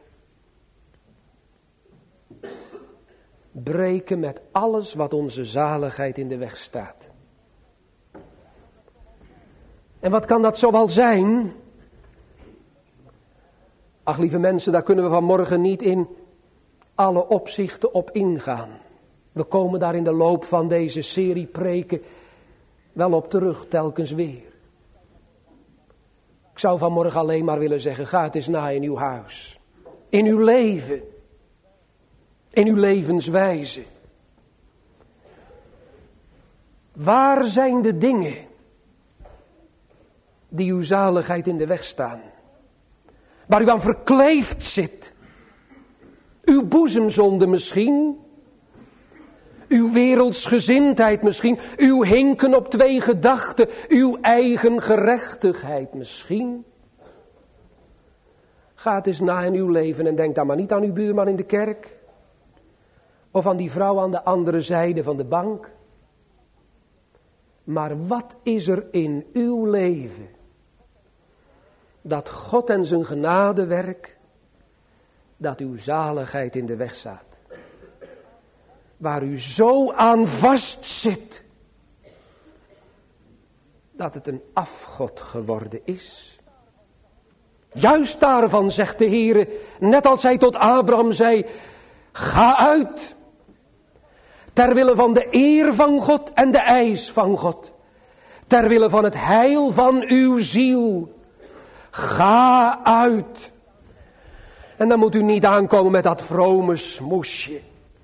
Breken met alles wat onze zaligheid in de weg staat. En wat kan dat zoal zijn? Ach, lieve mensen, daar kunnen we vanmorgen niet in alle opzichten op ingaan. We komen daar in de loop van deze serie preken wel op terug, telkens weer. Ik zou vanmorgen alleen maar willen zeggen: ga het eens na in uw huis. In uw leven. In uw levenswijze. Waar zijn de dingen die uw zaligheid in de weg staan? Waar u aan verkleefd zit. Uw boezemzonde misschien. Uw wereldsgezindheid misschien. Uw hinken op twee gedachten. Uw eigen gerechtigheid misschien. Ga het eens na in uw leven en denk dan maar niet aan uw buurman in de kerk. Of aan die vrouw aan de andere zijde van de bank. Maar wat is er in uw leven dat God en zijn genadewerk, dat uw zaligheid in de weg staat. Waar u zo aan vastzit, dat het een afgod geworden is. Juist daarvan zegt de Heere, net als hij tot Abraham zei, ga uit. Ter wille van de eer van God en de eis van God. Ter wille van het heil van uw ziel. Ga uit. En dan moet u niet aankomen met dat vrome smoesje.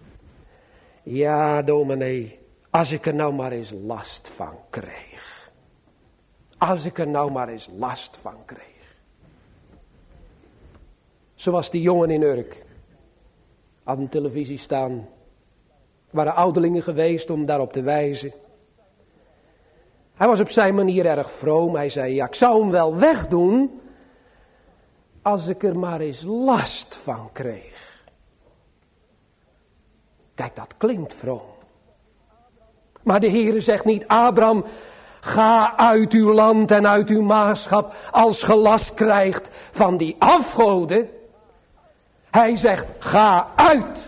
Ja, dominee, als ik er nou maar eens last van kreeg. Als ik er nou maar eens last van kreeg. Zoals die jongen in Urk. Had een televisie staan. Waren ouderlingen geweest om daarop te wijzen. Hij was op zijn manier erg vroom. Hij zei, ja, ik zou hem wel wegdoen als ik er maar eens last van kreeg. Kijk, dat klinkt vroom. Maar de Heere zegt niet, Abraham, ga uit uw land en uit uw maagschap als ge last krijgt van die afgoden. Hij zegt, ga uit.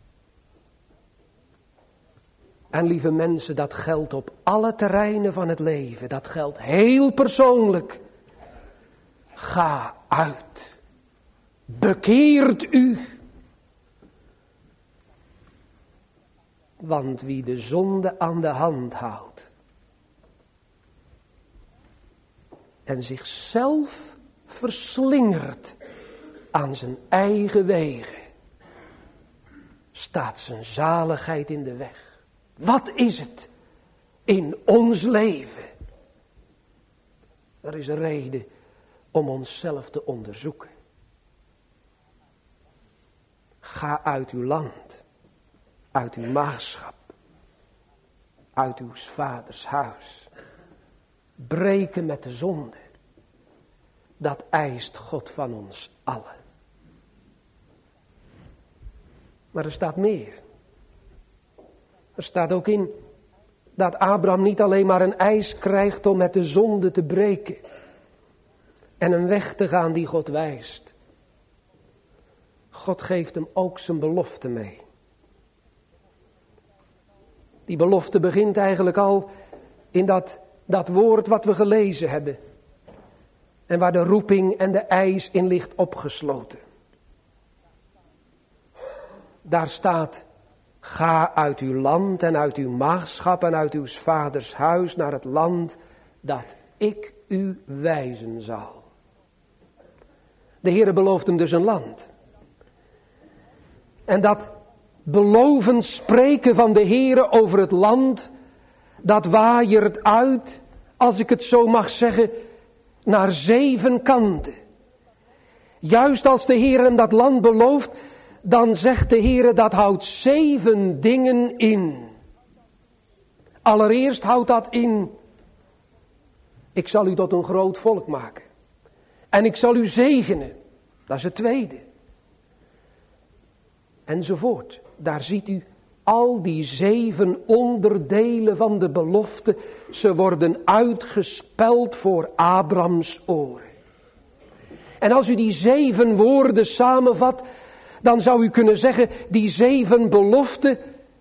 En lieve mensen, dat geldt op alle terreinen van het leven. Dat geldt heel persoonlijk. Ga uit. Bekeert u. Want wie de zonde aan de hand houdt en zichzelf verslingert aan zijn eigen wegen, staat zijn zaligheid in de weg. Wat is het in ons leven? Er is een reden om onszelf te onderzoeken. Ga uit uw land, uit uw maagschap, uit uw vaders huis. Breken met de zonde. Dat eist God van ons allen. Maar er staat meer. Er staat ook in dat Abraham niet alleen maar een eis krijgt om met de zonde te breken. En een weg te gaan die God wijst. God geeft hem ook zijn belofte mee. Die belofte begint eigenlijk al in dat woord wat we gelezen hebben. En waar de roeping en de eis in ligt opgesloten. Daar staat, ga uit uw land en uit uw maagschap en uit uw vaders huis naar het land dat ik u wijzen zal. De Heere belooft hem dus een land. En dat beloven spreken van de Heere over het land, dat waaiert uit, als ik het zo mag zeggen, naar 7 kanten. Juist als de Heer hem dat land belooft, dan zegt de Heer dat houdt 7 dingen in. Allereerst houdt dat in, ik zal u tot een groot volk maken. En ik zal u zegenen, dat is het tweede. Enzovoort, daar ziet u al die 7 onderdelen van de belofte, ze worden uitgespeld voor Abrahams oren. En als u die 7 woorden samenvat, dan zou u kunnen zeggen, die 7 beloften,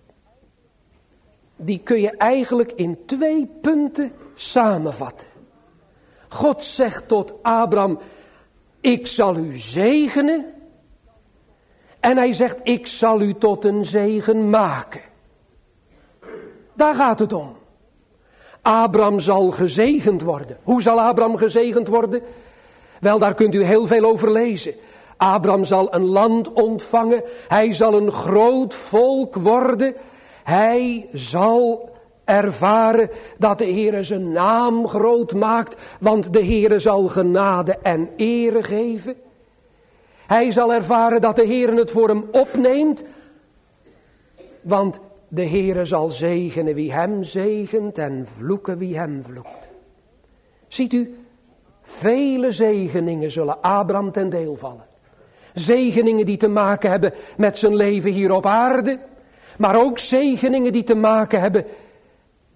die kun je eigenlijk in 2 punten samenvatten. God zegt tot Abraham, ik zal u zegenen. En hij zegt, ik zal u tot een zegen maken. Daar gaat het om. Abraham zal gezegend worden. Hoe zal Abraham gezegend worden? Wel, daar kunt u heel veel over lezen. Abraham zal een land ontvangen. Hij zal een groot volk worden. Hij zal ervaren dat de Heere zijn naam groot maakt. Want de Heere zal genade en ere geven. Hij zal ervaren dat de Heere het voor hem opneemt. Want de Heere zal zegenen wie hem zegent en vloeken wie hem vloekt. Ziet u, vele zegeningen zullen Abraham ten deel vallen. Zegeningen die te maken hebben met zijn leven hier op aarde. Maar ook zegeningen die te maken hebben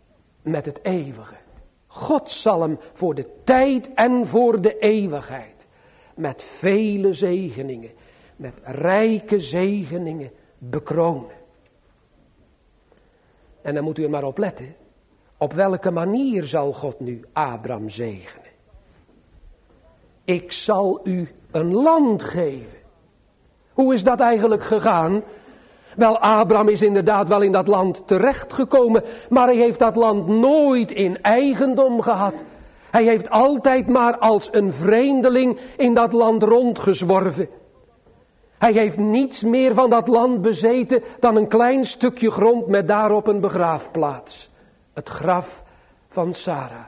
met het eeuwige. God zal hem voor de tijd en voor de eeuwigheid met vele zegeningen, met rijke zegeningen bekronen. En dan moet u er maar op letten. Op welke manier zal God nu Abraham zegenen? Ik zal u een land geven. Hoe is dat eigenlijk gegaan? Wel, Abraham is inderdaad wel in dat land terechtgekomen, maar hij heeft dat land nooit in eigendom gehad. Hij heeft altijd maar als een vreemdeling in dat land rondgezworven. Hij heeft niets meer van dat land bezeten dan een klein stukje grond met daarop een begraafplaats. Het graf van Sarah.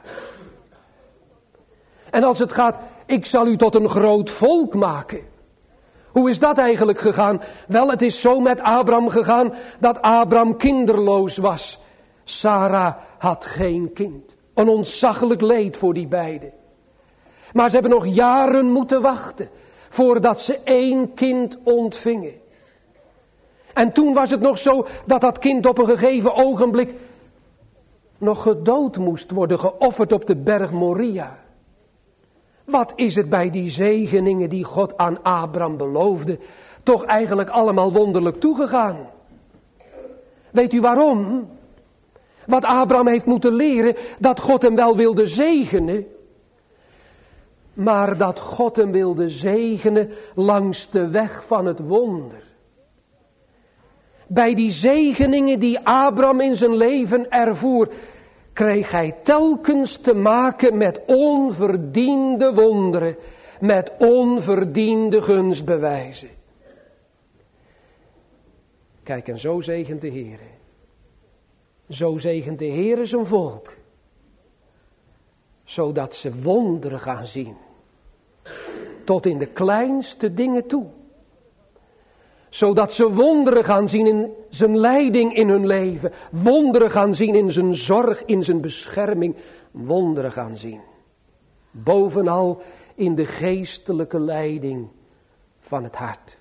En als het gaat, ik zal u tot een groot volk maken. Hoe is dat eigenlijk gegaan? Wel, het is zo met Abraham gegaan dat Abraham kinderloos was. Sarah had geen kind. Een ontzaglijk leed voor die beiden. Maar ze hebben nog jaren moeten wachten voordat ze 1 kind ontvingen. En toen was het nog zo dat dat kind op een gegeven ogenblik nog gedood moest worden, geofferd op de berg Moria. Wat is het bij die zegeningen die God aan Abraham beloofde, toch eigenlijk allemaal wonderlijk toegegaan? Weet u waarom? Wat Abraham heeft moeten leren, dat God hem wel wilde zegenen, maar dat God hem wilde zegenen langs de weg van het wonder. Bij die zegeningen die Abraham in zijn leven ervoer, kreeg hij telkens te maken met onverdiende wonderen, met onverdiende gunstbewijzen. Kijk, en zo zegent de Heer. Zo zegent de Heer zijn volk, zodat ze wonderen gaan zien, tot in de kleinste dingen toe. Zodat ze wonderen gaan zien in zijn leiding in hun leven. Wonderen gaan zien in zijn zorg, in zijn bescherming. Wonderen gaan zien. Bovenal in de geestelijke leiding van het hart.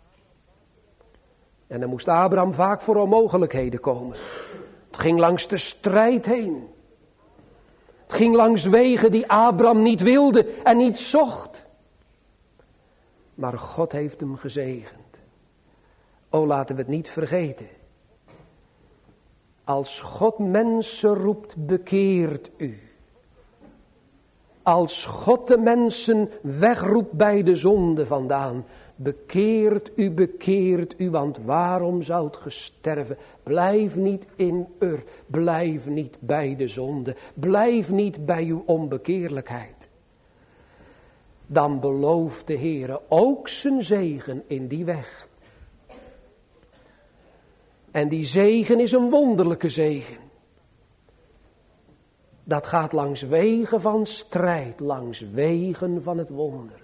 En dan moest Abraham vaak voor onmogelijkheden komen. Het ging langs de strijd heen. Het ging langs wegen die Abraham niet wilde en niet zocht. Maar God heeft hem gezegend. O, laten we het niet vergeten. Als God mensen roept, bekeert u. Als God de mensen wegroept bij de zonde vandaan, bekeert u, want waarom zoudt ge sterven? Blijf niet in Ur, blijf niet bij de zonde, blijf niet bij uw onbekeerlijkheid. Dan belooft de Heere ook zijn zegen in die weg. En die zegen is een wonderlijke zegen. Dat gaat langs wegen van strijd, langs wegen van het wonder.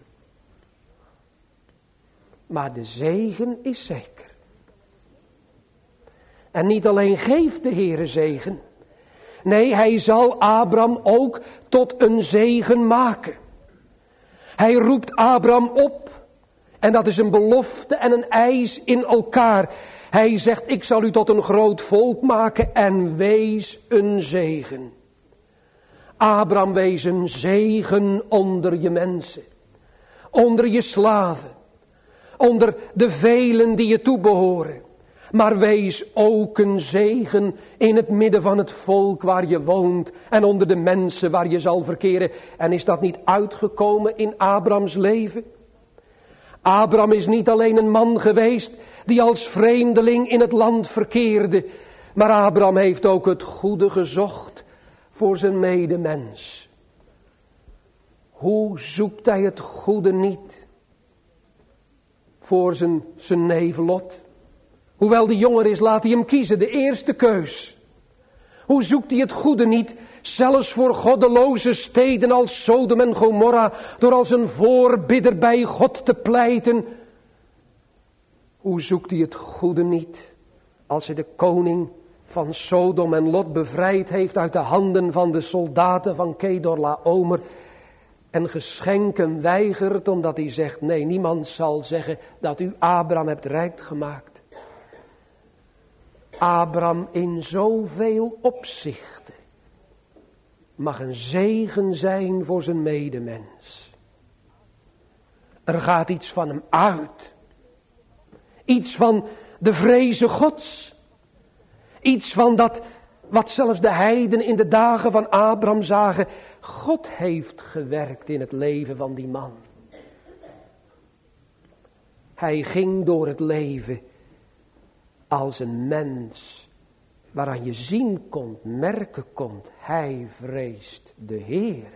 Maar de zegen is zeker. En niet alleen geeft de Heere zegen. Nee, hij zal Abraham ook tot een zegen maken. Hij roept Abraham op. En dat is een belofte en een eis in elkaar. Hij zegt, ik zal u tot een groot volk maken en wees een zegen. Abraham, wees een zegen onder je mensen. Onder je slaven. Onder de velen die je toebehoren. Maar wees ook een zegen in het midden van het volk waar je woont. En onder de mensen waar je zal verkeren. En is dat niet uitgekomen in Abrahams leven? Abraham is niet alleen een man geweest die als vreemdeling in het land verkeerde. Maar Abraham heeft ook het goede gezocht voor zijn medemens. Hoe zoekt hij het goede niet voor zijn neef Lot? Hoewel die jonger is, laat hij hem kiezen, de eerste keus. Hoe zoekt hij het goede niet, zelfs voor goddeloze steden als Sodom en Gomorra, door als een voorbidder bij God te pleiten? Hoe zoekt hij het goede niet, als hij de koning van Sodom en Lot bevrijd heeft uit de handen van de soldaten van Kedorlaomer en geschenken weigert, omdat hij zegt, nee, niemand zal zeggen dat u Abraham hebt rijk gemaakt. Abraham in zoveel opzichten mag een zegen zijn voor zijn medemens. Er gaat iets van hem uit. Iets van de vreze Gods. Iets van dat wat zelfs de heidenen in de dagen van Abraham zagen. God heeft gewerkt in het leven van die man. Hij ging door het leven als een mens waaraan je zien kon, merken kon. Hij vreest de Heere.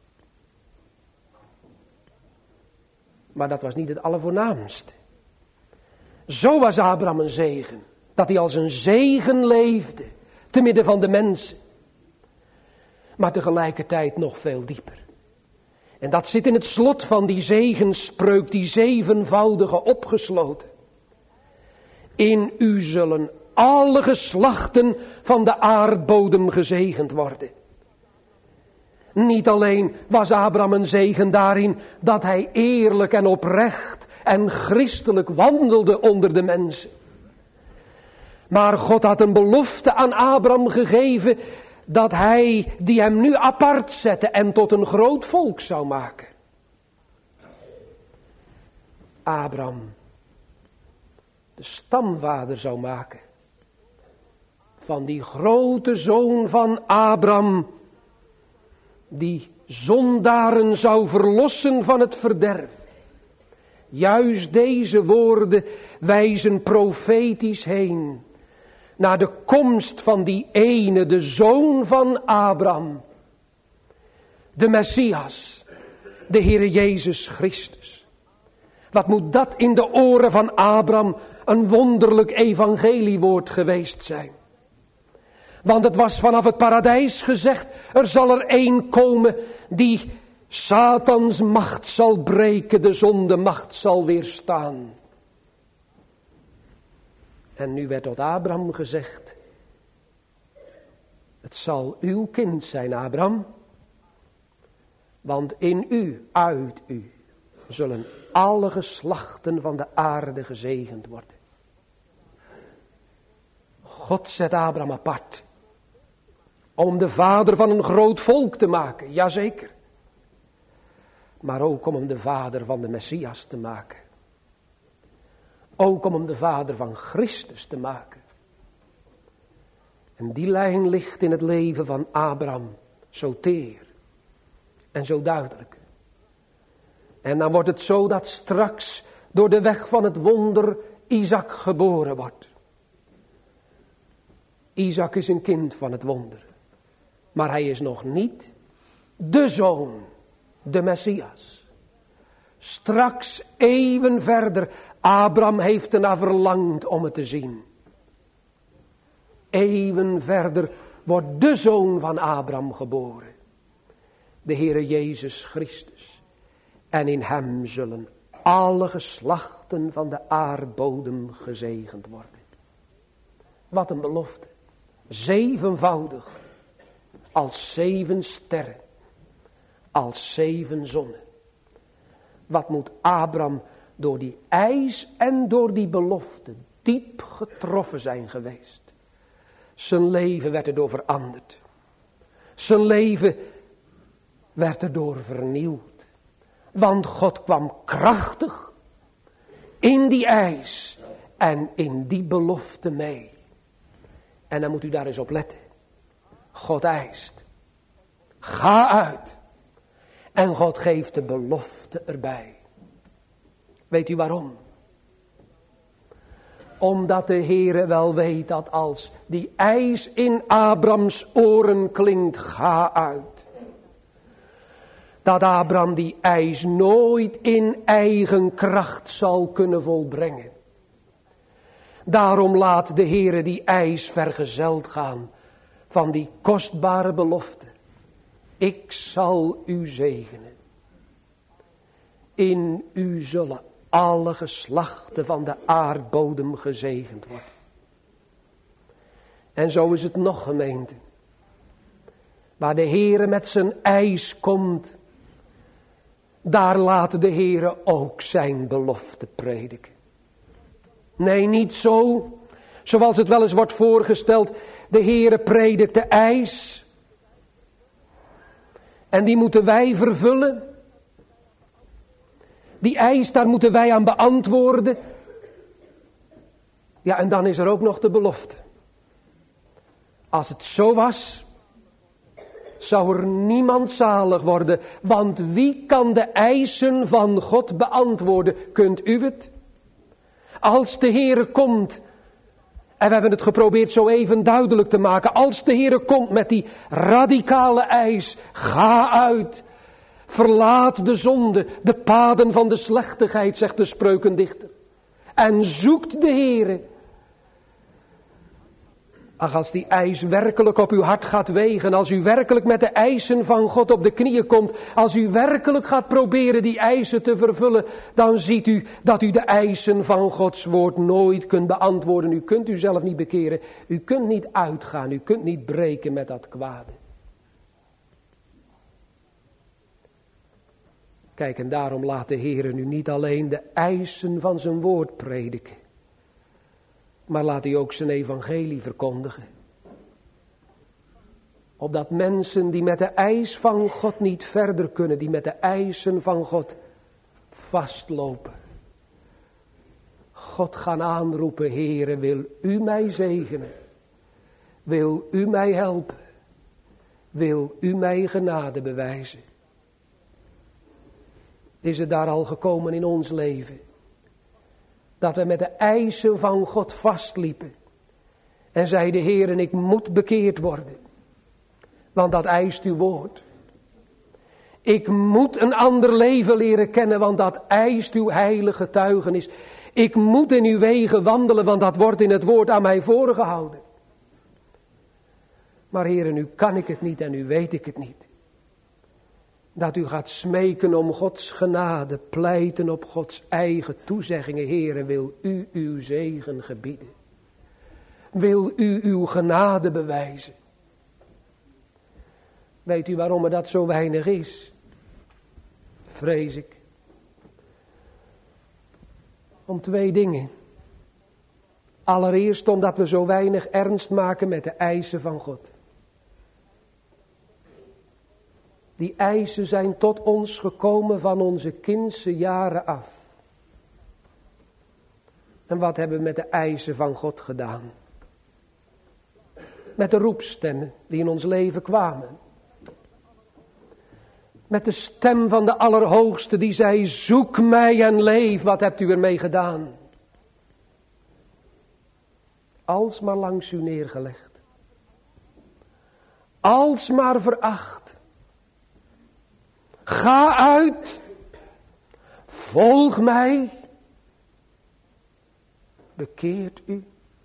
Maar dat was niet het allervoornaamste. Zo was Abraham een zegen. Dat hij als een zegen leefde. Te midden van de mensen. Maar tegelijkertijd nog veel dieper. En dat zit in het slot van die zegenspreuk. Die zevenvoudige opgesloten. In u zullen alle geslachten van de aardbodem gezegend worden. Niet alleen was Abraham een zegen daarin dat hij eerlijk en oprecht en christelijk wandelde onder de mensen. Maar God had een belofte aan Abraham gegeven dat hij die hem nu apart zette en tot een groot volk zou maken. Abraham de stamvader zou maken van die grote zoon van Abraham, die zondaren zou verlossen van het verderf. Juist deze woorden wijzen profetisch heen naar de komst van die ene, de zoon van Abraham, de Messias, de Heere Jezus Christus. Wat moet dat in de oren van Abraham een wonderlijk evangeliewoord geweest zijn. Want het was vanaf het paradijs gezegd, er zal er één komen die Satans macht zal breken, de zonde macht zal weerstaan. En nu werd tot Abraham gezegd, het zal uw kind zijn, Abraham. Want in u, uit u, zullen alle geslachten van de aarde gezegend worden. God zet Abraham apart. Om de vader van een groot volk te maken, jazeker. Maar ook om hem de vader van de Messias te maken. Ook om hem de vader van Christus te maken. En die lijn ligt in het leven van Abraham zo teer en zo duidelijk. En dan wordt het zo dat straks door de weg van het wonder Isaac geboren wordt. Isaac is een kind van het wonder. Maar hij is nog niet de zoon, de Messias. Straks eeuwen verder, Abraham heeft ernaar verlangd om het te zien. Eeuwen verder wordt de zoon van Abraham geboren. De Heere Jezus Christus. En in hem zullen alle geslachten van de aardbodem gezegend worden. Wat een belofte. Zevenvoudig. Als 7 sterren. Als 7 zonnen. Wat moet Abraham door die eis en door die belofte diep getroffen zijn geweest. Zijn leven werd erdoor veranderd. Zijn leven werd erdoor vernieuwd. Want God kwam krachtig in die eis en in die belofte mee. En dan moet u daar eens op letten. God eist. Ga uit. En God geeft de belofte erbij. Weet u waarom? Omdat de Heere wel weet dat als die eis in Abrahams oren klinkt, ga uit. Dat Abraham die eis nooit in eigen kracht zal kunnen volbrengen. Daarom laat de Heere die eis vergezeld gaan van die kostbare belofte. Ik zal u zegenen. In u zullen alle geslachten van de aardbodem gezegend worden. En zo is het nog, gemeente. Waar de Heere met zijn eis komt, daar laat de Heere ook zijn belofte prediken. Nee, niet zo, zoals het wel eens wordt voorgesteld. De Heere predikt de eis. En die moeten wij vervullen. Die eis, daar moeten wij aan beantwoorden. Ja, en dan is er ook nog de belofte. Als het zo was, zou er niemand zalig worden. Want wie kan de eisen van God beantwoorden? Kunt u het? Als de Heere komt, en we hebben het geprobeerd zo even duidelijk te maken. Als de Heere komt met die radicale eis, ga uit. Verlaat de zonde, de paden van de slechtigheid, zegt de spreukendichter. En zoekt de Heere. Ach, als die eis werkelijk op uw hart gaat wegen, als u werkelijk met de eisen van God op de knieën komt, als u werkelijk gaat proberen die eisen te vervullen, dan ziet u dat u de eisen van Gods woord nooit kunt beantwoorden. U kunt uzelf niet bekeren, u kunt niet uitgaan, u kunt niet breken met dat kwade. Kijk, en daarom laat de Heer nu niet alleen de eisen van zijn woord prediken, maar laat hij ook zijn evangelie verkondigen. Opdat mensen die met de eis van God niet verder kunnen, die met de eisen van God vastlopen, God gaan aanroepen: Heere, wil u mij zegenen? Wil u mij helpen? Wil u mij genade bewijzen? Is het daar al gekomen in ons leven? Dat we met de eisen van God vastliepen. En zeiden: Heer, ik moet bekeerd worden. Want dat eist uw woord. Ik moet een ander leven leren kennen, want dat eist uw heilige getuigenis. Ik moet in uw wegen wandelen, want dat wordt in het woord aan mij voorgehouden. Maar Heer, nu kan ik het niet en nu weet ik het niet. Dat u gaat smeken om Gods genade, pleiten op Gods eigen toezeggingen. Heere, wil u uw zegen gebieden? Wil u uw genade bewijzen? Weet u waarom er dat zo weinig is? Vrees ik. Om twee dingen. Allereerst omdat we zo weinig ernst maken met de eisen van God. Die eisen zijn tot ons gekomen van onze kindse jaren af. En wat hebben we met de eisen van God gedaan? Met de roepstemmen die in ons leven kwamen. Met de stem van de Allerhoogste die zei: zoek mij en leef, wat hebt u ermee gedaan? Alsmaar langs u neergelegd. Alsmaar veracht. Ga uit, volg mij, bekeert u.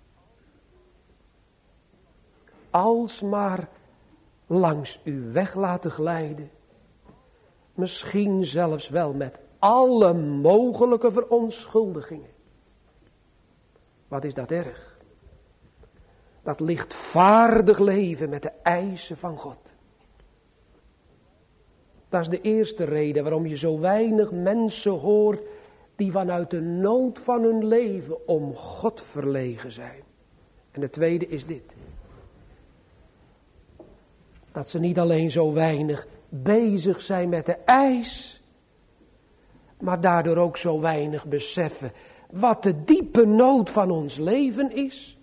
Alsmaar langs uw weg laten glijden. Misschien zelfs wel met alle mogelijke verontschuldigingen. Wat is dat erg? Dat lichtvaardig leven met de eisen van God. Dat is de eerste reden waarom je zo weinig mensen hoort die vanuit de nood van hun leven om God verlegen zijn. En de tweede is dit. Dat ze niet alleen zo weinig bezig zijn met de eis, maar daardoor ook zo weinig beseffen wat de diepe nood van ons leven is.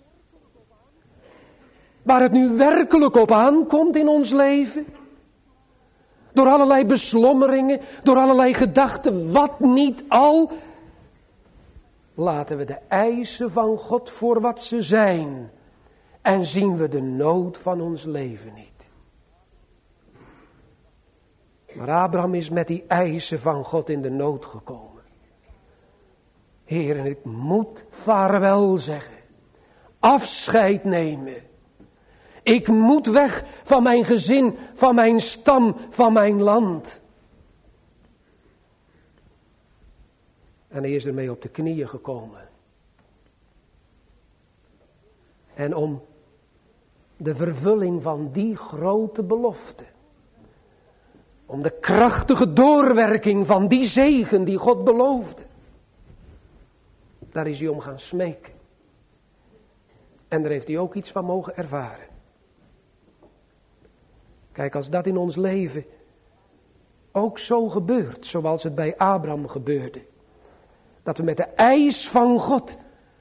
Waar het nu werkelijk op aankomt in ons leven. Door allerlei beslommeringen, door allerlei gedachten, wat niet al. Laten we de eisen van God voor wat ze zijn. En zien we de nood van ons leven niet. Maar Abraham is met die eisen van God in de nood gekomen. Heer, ik moet vaarwel zeggen. Afscheid nemen. Ik moet weg van mijn gezin, van mijn stam, van mijn land. En hij is ermee op de knieën gekomen. En om de vervulling van die grote belofte. Om de krachtige doorwerking van die zegen die God beloofde. Daar is hij om gaan smeken. En daar heeft hij ook iets van mogen ervaren. Kijk, als dat in ons leven ook zo gebeurt, zoals het bij Abraham gebeurde. Dat we met de eis van God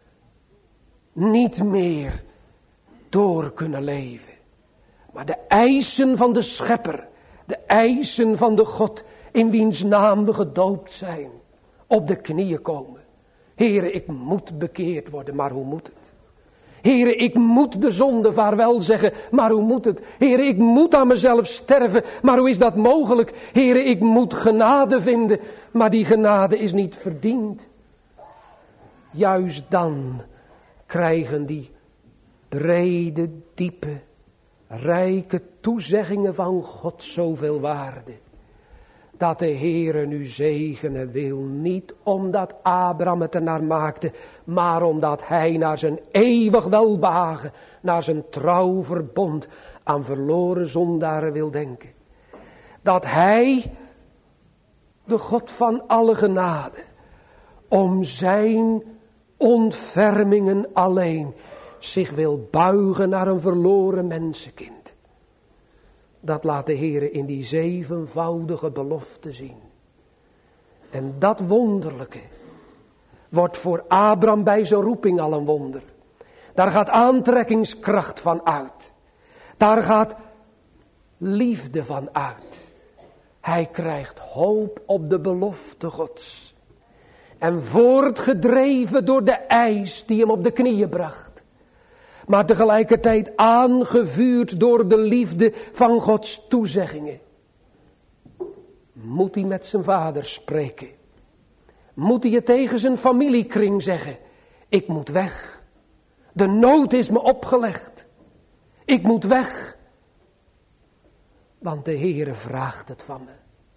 niet meer door kunnen leven. Maar de eisen van de Schepper, de eisen van de God in wiens naam we gedoopt zijn, op de knieën komen. Heere, ik moet bekeerd worden, maar hoe moet het? Heere, ik moet de zonde vaarwel zeggen, maar hoe moet het? Heere, ik moet aan mezelf sterven, maar hoe is dat mogelijk? Heere, ik moet genade vinden, maar die genade is niet verdiend. Juist dan krijgen die brede, diepe, rijke toezeggingen van God zoveel waarde. Dat de Heere nu zegenen wil, niet omdat Abraham het ernaar maakte, maar omdat hij naar zijn eeuwig welbehagen, naar zijn trouw verbond aan verloren zondaren wil denken. Dat hij, de God van alle genade, om zijn ontfermingen alleen zich wil buigen naar een verloren mensenkind. Dat laat de Heere in die zevenvoudige belofte zien. En dat wonderlijke wordt voor Abraham bij zijn roeping al een wonder. Daar gaat aantrekkingskracht van uit. Daar gaat liefde van uit. Hij krijgt hoop op de belofte Gods. En voortgedreven door de eis die hem op de knieën bracht. Maar tegelijkertijd aangevuurd door de liefde van Gods toezeggingen. Moet hij met zijn vader spreken. Moet hij het tegen zijn familiekring zeggen. Ik moet weg. De nood is me opgelegd. Ik moet weg. Want de Heere vraagt het van me.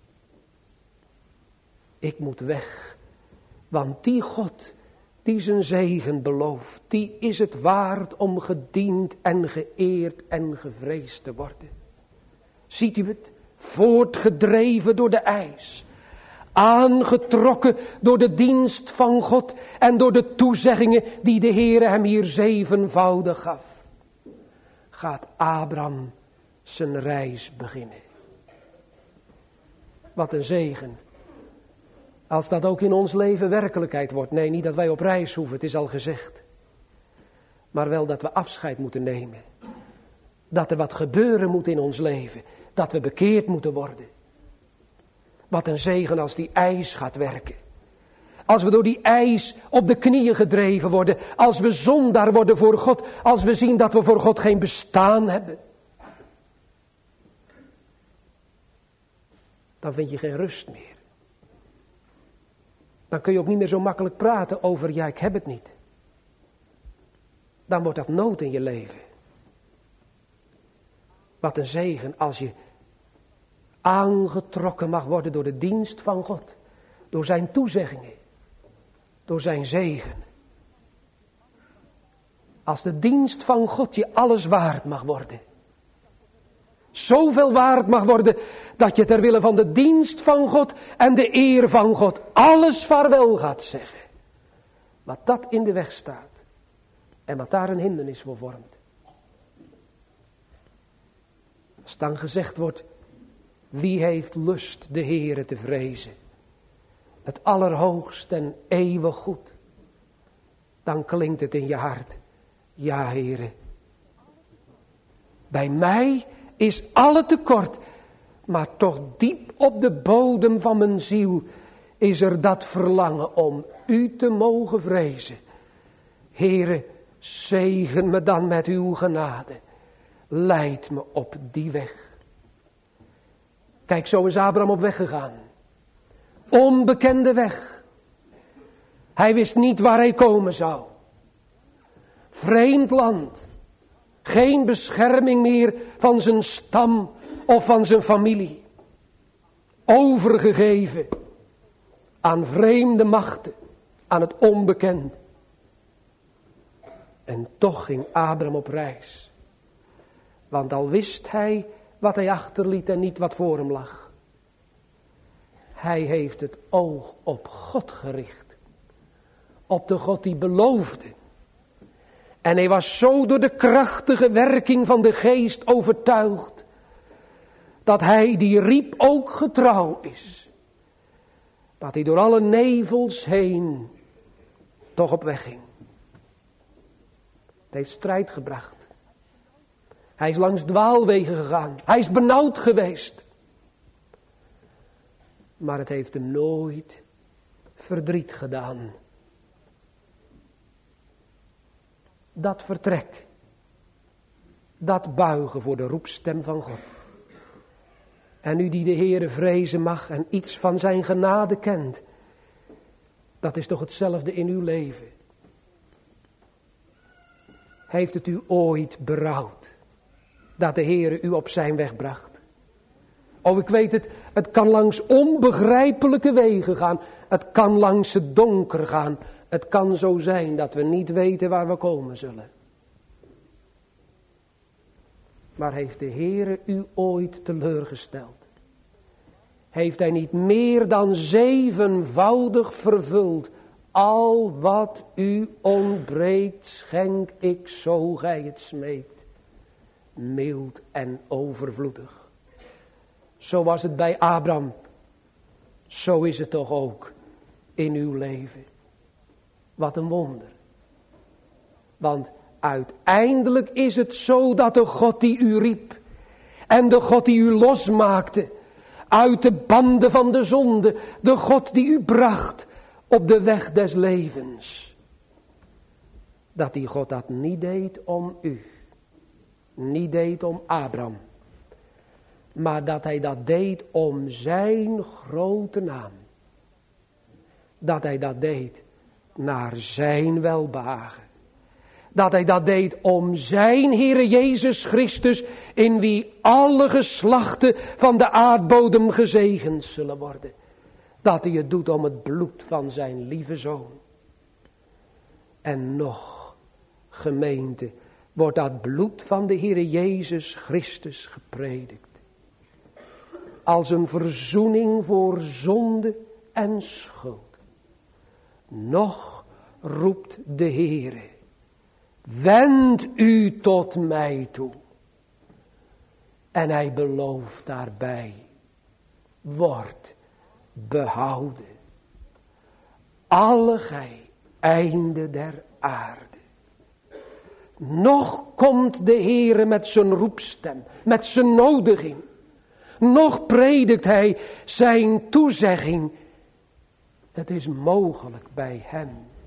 Ik moet weg. Want die God die zijn zegen belooft, die is het waard om gediend en geëerd en gevreesd te worden. Ziet u het? Voortgedreven door de eis. Aangetrokken door de dienst van God en door de toezeggingen die de Heere hem hier zevenvoudig gaf. Gaat Abraham zijn reis beginnen. Wat een zegen. Als dat ook in ons leven werkelijkheid wordt. Nee, niet dat wij op reis hoeven, het is al gezegd. Maar wel dat we afscheid moeten nemen. Dat er wat gebeuren moet in ons leven. Dat we bekeerd moeten worden. Wat een zegen als die eis gaat werken. Als we door die eis op de knieën gedreven worden. Als we zondaar worden voor God. Als we zien dat we voor God geen bestaan hebben. Dan vind je geen rust meer. Dan kun je ook niet meer zo makkelijk praten over, ja, ik heb het niet. Dan wordt dat nood in je leven. Wat een zegen als je aangetrokken mag worden door de dienst van God. Door zijn toezeggingen. Door zijn zegen. Als de dienst van God je alles waard mag worden. Zoveel waard mag worden dat je ter wille van de dienst van God en de eer van God alles vaarwel gaat zeggen. Wat dat in de weg staat en wat daar een hindernis voor vormt. Als dan gezegd wordt, wie heeft lust de Heere te vrezen? Het allerhoogst en eeuwig goed. Dan klinkt het in je hart, ja Heere. Bij mij is alle tekort, maar toch diep op de bodem van mijn ziel is er dat verlangen om u te mogen vrezen. Heere, zegen me dan met uw genade. Leid me op die weg. Kijk, zo is Abraham op weg gegaan. Onbekende weg. Hij wist niet waar hij komen zou. Vreemd land. Geen bescherming meer van zijn stam of van zijn familie. Overgegeven aan vreemde machten, aan het onbekende. En toch ging Abraham op reis. Want al wist hij wat hij achterliet en niet wat voor hem lag. Hij heeft het oog op God gericht. Op de God die beloofde. En hij was zo door de krachtige werking van de geest overtuigd. Dat hij die riep ook getrouw is. Dat hij door alle nevels heen toch op weg ging. Het heeft strijd gebracht. Hij is langs dwaalwegen gegaan. Hij is benauwd geweest. Maar het heeft hem nooit verdriet gedaan. Dat vertrek. Dat buigen voor de roepstem van God. En u die de Heere vrezen mag en iets van zijn genade kent. Dat is toch hetzelfde in uw leven. Heeft het u ooit berouwd dat de Heere u op zijn weg bracht? Oh, ik weet het, het kan langs onbegrijpelijke wegen gaan. Het kan langs het donker gaan. Het kan zo zijn dat we niet weten waar we komen zullen. Maar heeft de Heere u ooit teleurgesteld? Heeft hij niet meer dan 7voudig vervuld? Al wat u ontbreekt, schenk ik zo gij het smeekt. Mild en overvloedig. Zo was het bij Abraham. Zo is het toch ook in uw leven. Wat een wonder. Want uiteindelijk is het zo dat de God die u riep en de God die u losmaakte uit de banden van de zonde, de God die u bracht op de weg des levens, dat die God dat niet deed om u, niet deed om Abraham, maar dat hij dat deed om zijn grote naam. Dat hij dat deed naar zijn welbehagen. Dat hij dat deed om zijn Heere Jezus Christus, in wie alle geslachten van de aardbodem gezegend zullen worden. Dat hij het doet om het bloed van zijn lieve Zoon. En nog, gemeente, wordt dat bloed van de Heere Jezus Christus gepredikt. Als een verzoening voor zonde en schuld. Nog roept de Heere: wend u tot mij toe. En hij belooft daarbij: word behouden. Alle gij einde der aarde. Nog komt de Heere met zijn roepstem, met zijn nodiging. Nog predikt hij zijn toezegging. Het is mogelijk bij hem.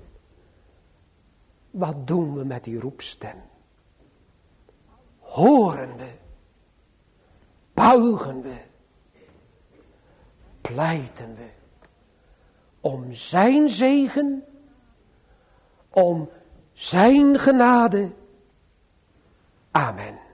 Wat doen we met die roepstem? Horen we? Buigen we? Pleiten we? Om zijn zegen? Om zijn genade? Amen.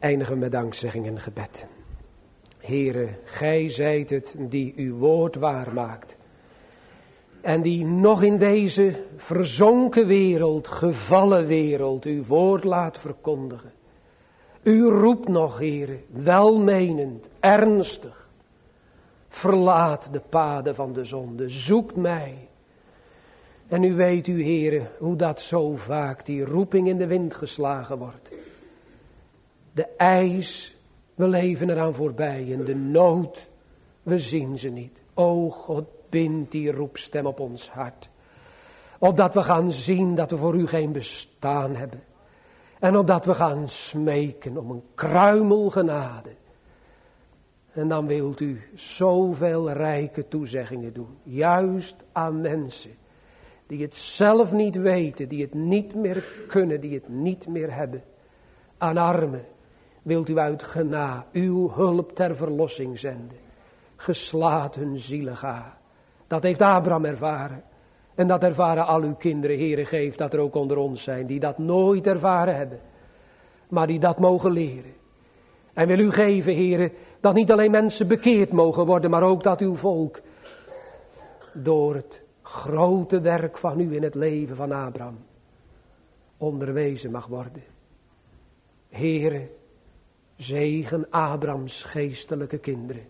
Eindigen met dankzegging en gebed. Heere, gij zijt het die uw woord waarmaakt. En die nog in deze verzonken wereld, gevallen wereld, uw woord laat verkondigen. U roept nog, Heere, welmenend, ernstig. Verlaat de paden van de zonde, zoekt mij. En u weet, u Heere, hoe dat zo vaak die roeping in de wind geslagen wordt. De eis, we leven eraan voorbij en de nood, we zien ze niet. O God, bind die roepstem op ons hart. Opdat we gaan zien dat we voor u geen bestaan hebben. En opdat we gaan smeken om een kruimel genade. En dan wilt u zoveel rijke toezeggingen doen. Juist aan mensen die het zelf niet weten, die het niet meer kunnen, die het niet meer hebben. Aan armen wilt u uit genade uw hulp ter verlossing zenden. Geslaat hun zielen ga. Dat heeft Abraham ervaren. En dat ervaren al uw kinderen, Heere, geef dat er ook onder ons zijn die dat nooit ervaren hebben. Maar die dat mogen leren. En wil u geven, Heere, dat niet alleen mensen bekeerd mogen worden, maar ook dat uw volk door het grote werk van u in het leven van Abraham onderwezen mag worden. Heere, zegen Abrahams geestelijke kinderen.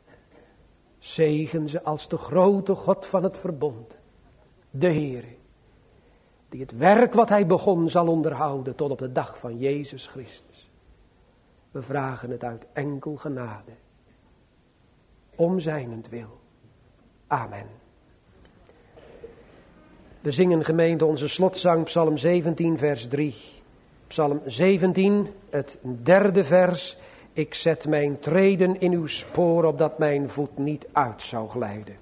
Zegen ze als de grote God van het verbond. De Heere, die het werk wat hij begon zal onderhouden tot op de dag van Jezus Christus. We vragen het uit enkel genade. Om zijnentwil. Amen. We zingen gemeente onze slotzang Psalm 17 vers 3. Psalm 17, het derde vers. Ik zet mijn treden in uw spoor, opdat mijn voet niet uit zou glijden.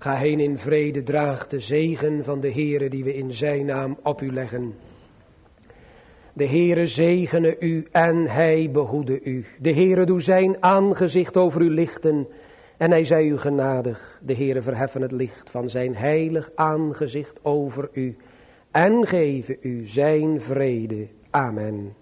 Ga heen in vrede, draag de zegen van de Heere die we in zijn naam op u leggen. De Heere zegene u en hij behoede u. De Heere doe zijn aangezicht over u lichten en hij zij u genadig. De Heere verheffen het licht van zijn heilig aangezicht over u en geven u zijn vrede. Amen.